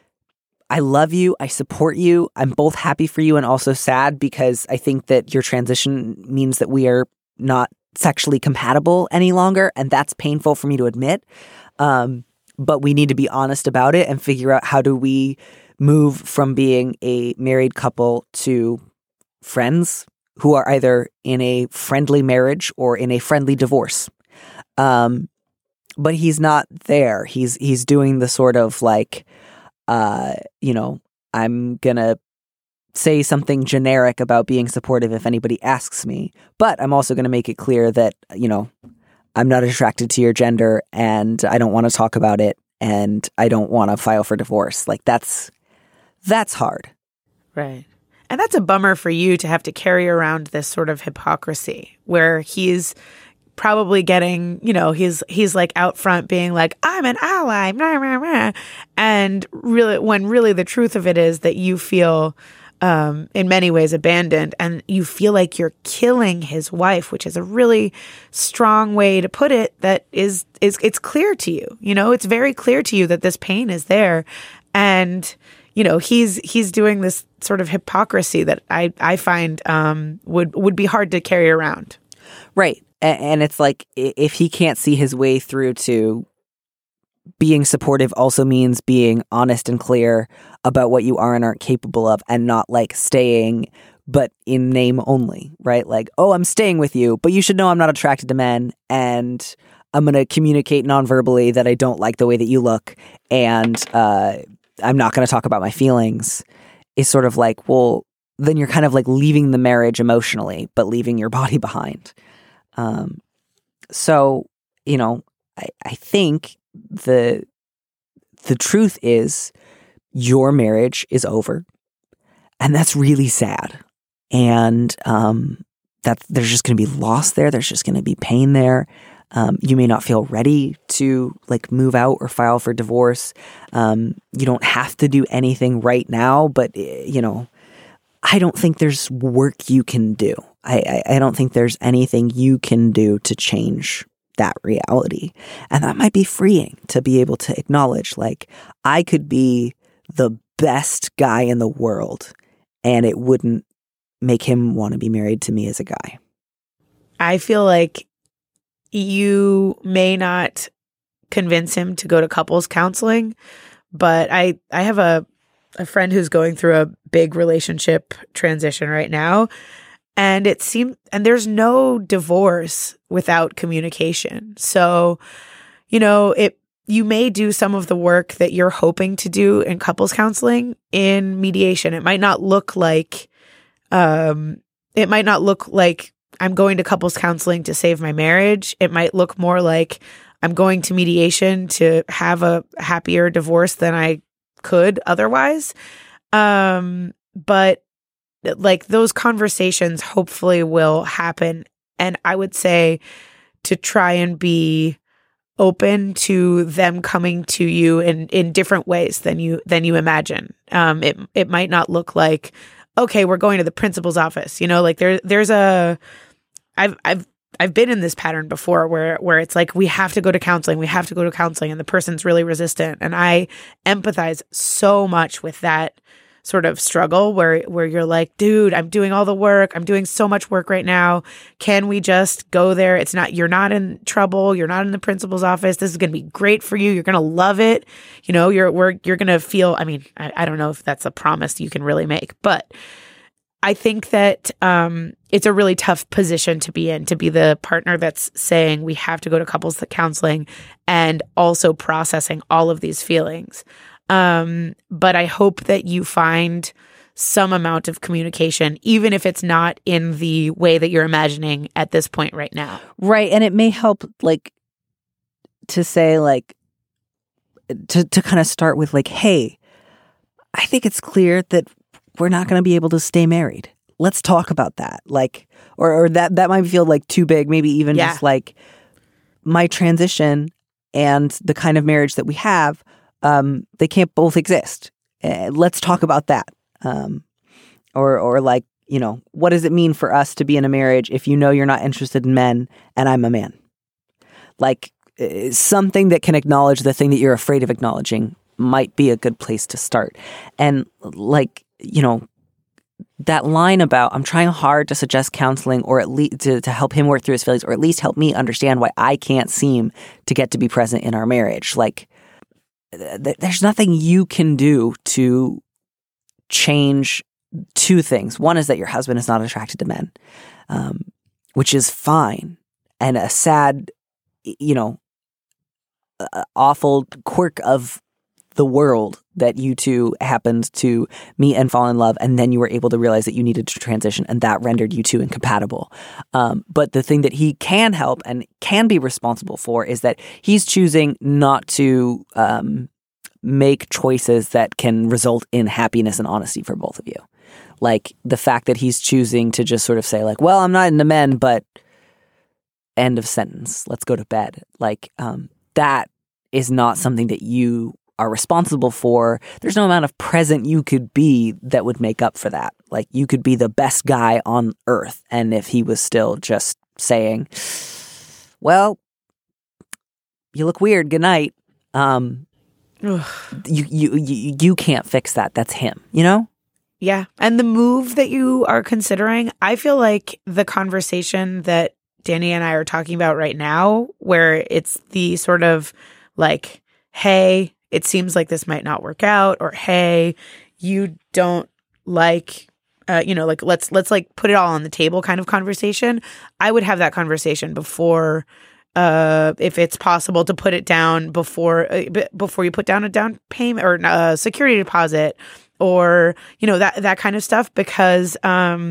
I love you, I support you, I'm both happy for you and also sad because I think that your transition means that we are not sexually compatible any longer, and that's painful for me to admit. Um, but we need to be honest about it and figure out how do we move from being a married couple to friends who are either in a friendly marriage or in a friendly divorce. Um, but he's not there. He's he's doing the sort of like, uh, you know, I'm gonna say something generic about being supportive if anybody asks me, but I'm also going to make it clear that, you know, I'm not attracted to your gender and I don't want to talk about it and I don't want to file for divorce. Like that's, that's hard. Right. And that's a bummer for you to have to carry around this sort of hypocrisy where he's probably getting, you know, he's he's like out front being like, I'm an ally, blah, blah, blah. And really, when really the truth of it is that you feel um, in many ways abandoned and you feel like you're killing his wife, which is a really strong way to put it. That is, is it's clear to you, you know, it's very clear to you that this pain is there. And, you know, he's he's doing this sort of hypocrisy that I, I find um, would would be hard to carry around. Right. And it's like if he can't see his way through to being supportive also means being honest and clear about what you are and aren't capable of and not like staying, but in name only, right? Like, oh, I'm staying with you, but you should know I'm not attracted to men and I'm going to communicate non-verbally that I don't like the way that you look and uh, I'm not going to talk about my feelings is sort of like, well, then you're kind of like leaving the marriage emotionally, but leaving your body behind. Um, so, you know, I, I think the the truth is your marriage is over, and that's really sad. And um, that there's just going to be loss there. There's just going to be pain there. Um, you may not feel ready to like move out or file for divorce. Um, you don't have to do anything right now, but you know, I don't think there's work you can do. I, I, I don't think there's anything you can do to change that reality. And that might be freeing to be able to acknowledge, like, I could be the best guy in the world and it wouldn't make him want to be married to me as a guy. I feel like you may not convince him to go to couples counseling, but I, I have a, a friend who's going through a big relationship transition right now. And it seems, and there's no divorce without communication. So, you know, it, you may do some of the work that you're hoping to do in couples counseling in mediation. It might not look like, um, it might not look like I'm going to couples counseling to save my marriage. It might look more like I'm going to mediation to have a happier divorce than I could otherwise. Um, but like those conversations hopefully will happen. And I would say to try and be open to them coming to you in, in different ways than you than you imagine. Um, it it might not look like, okay, we're going to the principal's office. You know, like there there's a I've I've I've been in this pattern before where where it's like we have to go to counseling, we have to go to counseling, and the person's really resistant. And I empathize so much with that sort of struggle where where you're like, dude, I'm doing all the work. I'm doing so much work right now. Can we just go there? It's not, you're not in trouble. You're not in the principal's office. This is going to be great for you. You're going to love it. You know, you're, we're, you're going to feel, I mean, I, I don't know if that's a promise you can really make, but I think that um, it's a really tough position to be in, to be the partner that's saying we have to go to couples counseling and also processing all of these feelings. Um, but I hope that you find some amount of communication, even if it's not in the way that you're imagining at this point right now. Right. And it may help, like, to say, like, to, to kind of start with, like, hey, I think it's clear that we're not going to be able to stay married. Let's talk about that. Like, or, or that, that might feel like too big, maybe even Yeah. just like my transition and the kind of marriage that we have. Um, they can't both exist. Uh, let's talk about that. Um, or, or like, you know, what does it mean for us to be in a marriage if you know you're not interested in men and I'm a man? Like uh, something that can acknowledge the thing that you're afraid of acknowledging might be a good place to start. And like, you know, that line about I'm trying hard to suggest counseling or at least to, to help him work through his feelings or at least help me understand why I can't seem to get to be present in our marriage. Like, there's nothing you can do to change two things. One is that your husband is not attracted to men, um, which is fine and a sad, you know, uh, awful quirk of the world that you two happened to meet and fall in love, and then you were able to realize that you needed to transition, and that rendered you two incompatible. Um, but the thing that he can help and can be responsible for is that he's choosing not to um, make choices that can result in happiness and honesty for both of you. Like the fact that he's choosing to just sort of say, like, well, I'm not into men, but end of sentence. Let's go to bed. Like um, that is not something that you are responsible for. There's no amount of present you could be that would make up for that. Like you could be the best guy on earth. And if he was still just saying, well, you look weird, good night. Um, you, you, you, you can't fix that. That's him, you know? Yeah. And the move that you are considering, I feel like the conversation that Danny and I are talking about right now, where it's the sort of like, hey, it seems like this might not work out, or hey, you don't like, uh, you know, like let's let's like put it all on the table kind of conversation. I would have that conversation before, uh, if it's possible to put it down before uh, b- before you put down a down payment or a security deposit, or you know that that kind of stuff, because um,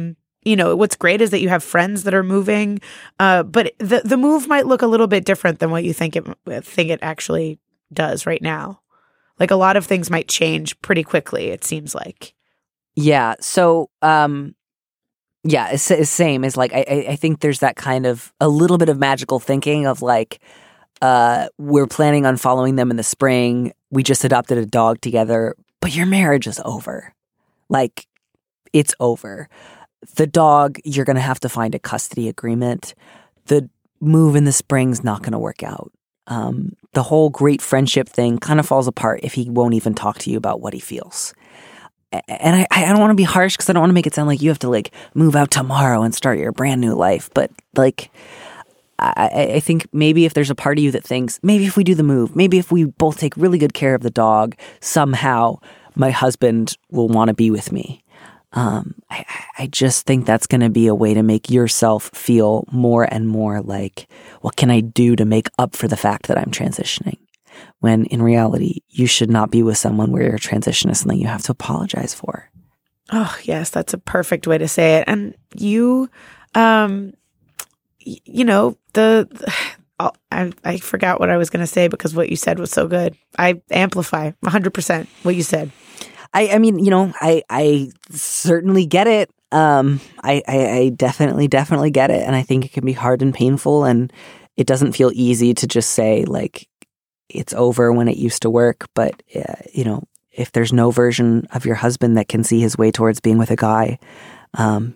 you know, what's great is that you have friends that are moving, uh, but the the move might look a little bit different than what you think it think it actually does right now. Like a lot of things might change pretty quickly, it seems like. Yeah. So, um, yeah, it's, it's same as like, I, I think there's that kind of a little bit of magical thinking of like, uh, we're planning on following them in the spring. We just adopted a dog together, but your marriage is over. Like, it's over. The dog, you're going to have to find a custody agreement. The move in the spring's not going to work out. Um, the whole great friendship thing kind of falls apart if he won't even talk to you about what he feels. And I, I don't want to be harsh because I don't want to make it sound like you have to like move out tomorrow and start your brand new life. But like, I, I think maybe if there's a part of you that thinks maybe if we do the move, maybe if we both take really good care of the dog, somehow my husband will want to be with me. Um, I, I just think that's going to be a way to make yourself feel more and more like, what can I do to make up for the fact that I'm transitioning? When in reality, you should not be with someone where your transition is something you have to apologize for. Oh, yes, that's a perfect way to say it. And you, um, y- you know, the, the oh, I, I forgot what I was going to say because what you said was so good. I amplify one hundred percent what you said. I, I mean, you know, I, I certainly get it. Um, I, I, I definitely, definitely get it. And I think it can be hard and painful. And it doesn't feel easy to just say, like, it's over when it used to work. But, uh, you know, if there's no version of your husband that can see his way towards being with a guy, um,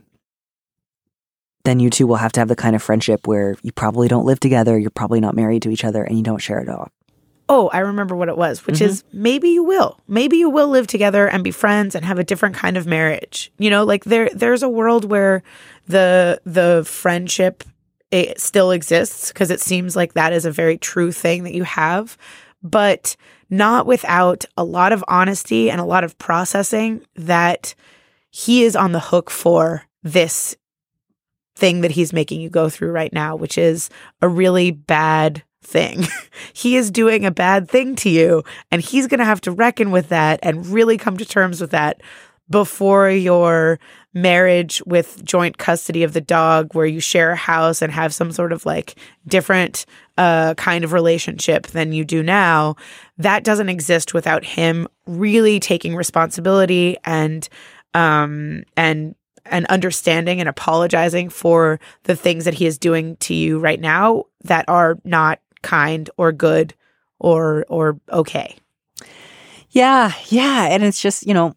then you two will have to have the kind of friendship where you probably don't live together, you're probably not married to each other, and you don't share a dog. Oh, I remember what it was, which mm-hmm. is maybe you will. Maybe you will live together and be friends and have a different kind of marriage. You know, like there there's a world where the the friendship it still exists because it seems like that is a very true thing that you have, but not without a lot of honesty and a lot of processing that he is on the hook for this thing that he's making you go through right now, which is a really bad thing. He is doing a bad thing to you, and he's going to have to reckon with that and really come to terms with that before your marriage with joint custody of the dog, where you share a house and have some sort of like different uh, kind of relationship than you do now. That doesn't exist without him really taking responsibility and um, and and understanding and apologizing for the things that he is doing to you right now that are not kind or good or or okay. Yeah, yeah. And it's just, you know,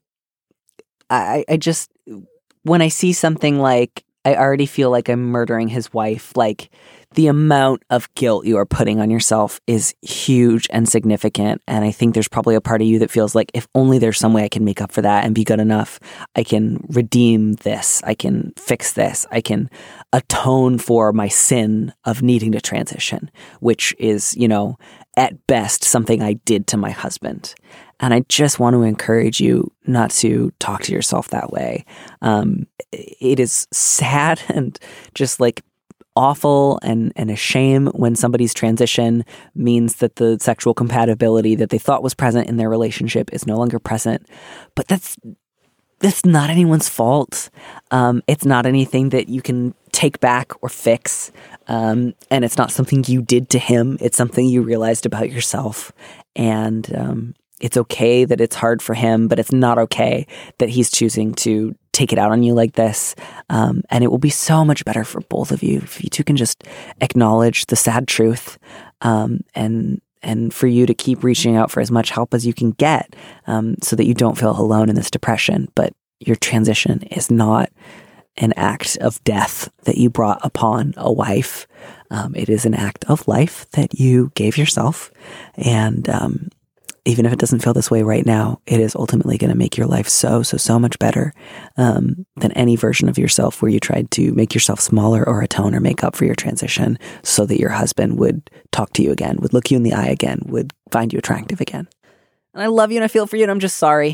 I, I just, when I see something like, I already feel like I'm murdering his wife, like the amount of guilt you are putting on yourself is huge and significant. And I think there's probably a part of you that feels like if only there's some way I can make up for that and be good enough, I can redeem this, I can fix this, I can atone for my sin of needing to transition, which is, you know, at best something I did to my husband. And I just want to encourage you not to talk to yourself that way. Um, it is sad and just like awful and, and a shame when somebody's transition means that the sexual compatibility that they thought was present in their relationship is no longer present. But that's that's not anyone's fault. Um, it's not anything that you can take back or fix. Um, and it's not something you did to him. It's something you realized about yourself. And um, it's okay that it's hard for him, but it's not okay that he's choosing to take it out on you like this. Um, and it will be so much better for both of you if you two can just acknowledge the sad truth, um, and and for you to keep reaching out for as much help as you can get, um, so that you don't feel alone in this depression. But your transition is not an act of death that you brought upon a wife. Um, it is an act of life that you gave yourself. And um, even if it doesn't feel this way right now, it is ultimately going to make your life so, so, so much better um, than any version of yourself where you tried to make yourself smaller or atone or make up for your transition so that your husband would talk to you again, would look you in the eye again, would find you attractive again. And I love you and I feel for you and I'm just sorry.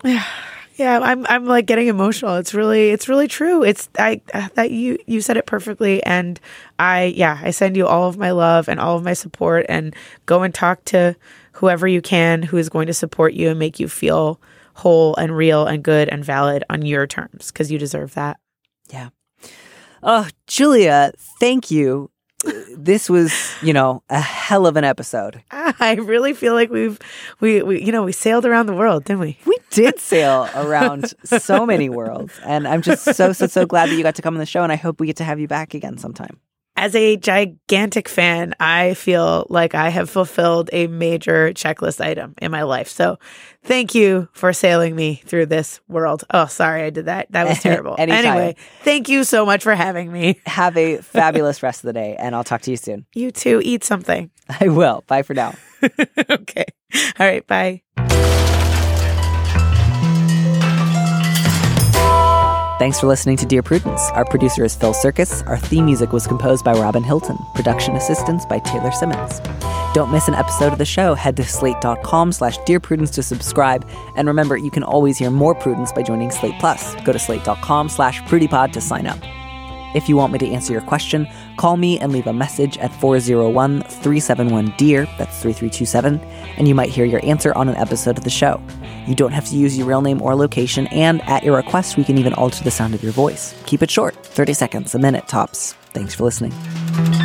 Yeah, I'm I'm like getting emotional. It's really it's really true. It's I uh, that you you said it perfectly, and I yeah I send you all of my love and all of my support, and go and talk to whoever you can who is going to support you and make you feel whole and real and good and valid on your terms, because you deserve that. Yeah. Oh, Julia, thank you. This was, you know, a hell of an episode. I really feel like we've, we, we, you know, we sailed around the world, didn't we? We did sail around so many worlds. And I'm just so, so, so glad that you got to come on the show. And I hope we get to have you back again sometime. As a gigantic fan, I feel like I have fulfilled a major checklist item in my life. So thank you for sailing me through this world. Oh, sorry I did that. That was terrible. Anyway, thank you so much for having me. Have a fabulous rest of the day, and I'll talk to you soon. You too. Eat something. I will. Bye for now. Okay. All right. Bye. Thanks for listening to Dear Prudence. Our producer is Phil Circus. Our theme music was composed by Robin Hilton. Production assistance by Taylor Simmons. Don't miss an episode of the show. Head to slate.com slash Dear Prudence to subscribe. And remember, you can always hear more Prudence by joining Slate Plus. Go to slate.com slash PrudyPod to sign up. If you want me to answer your question, call me and leave a message at four oh one, three seven one, D E A R, that's three three two seven, and you might hear your answer on an episode of the show. You don't have to use your real name or location, and at your request, we can even alter the sound of your voice. Keep it short, thirty seconds, a minute tops. Thanks for listening.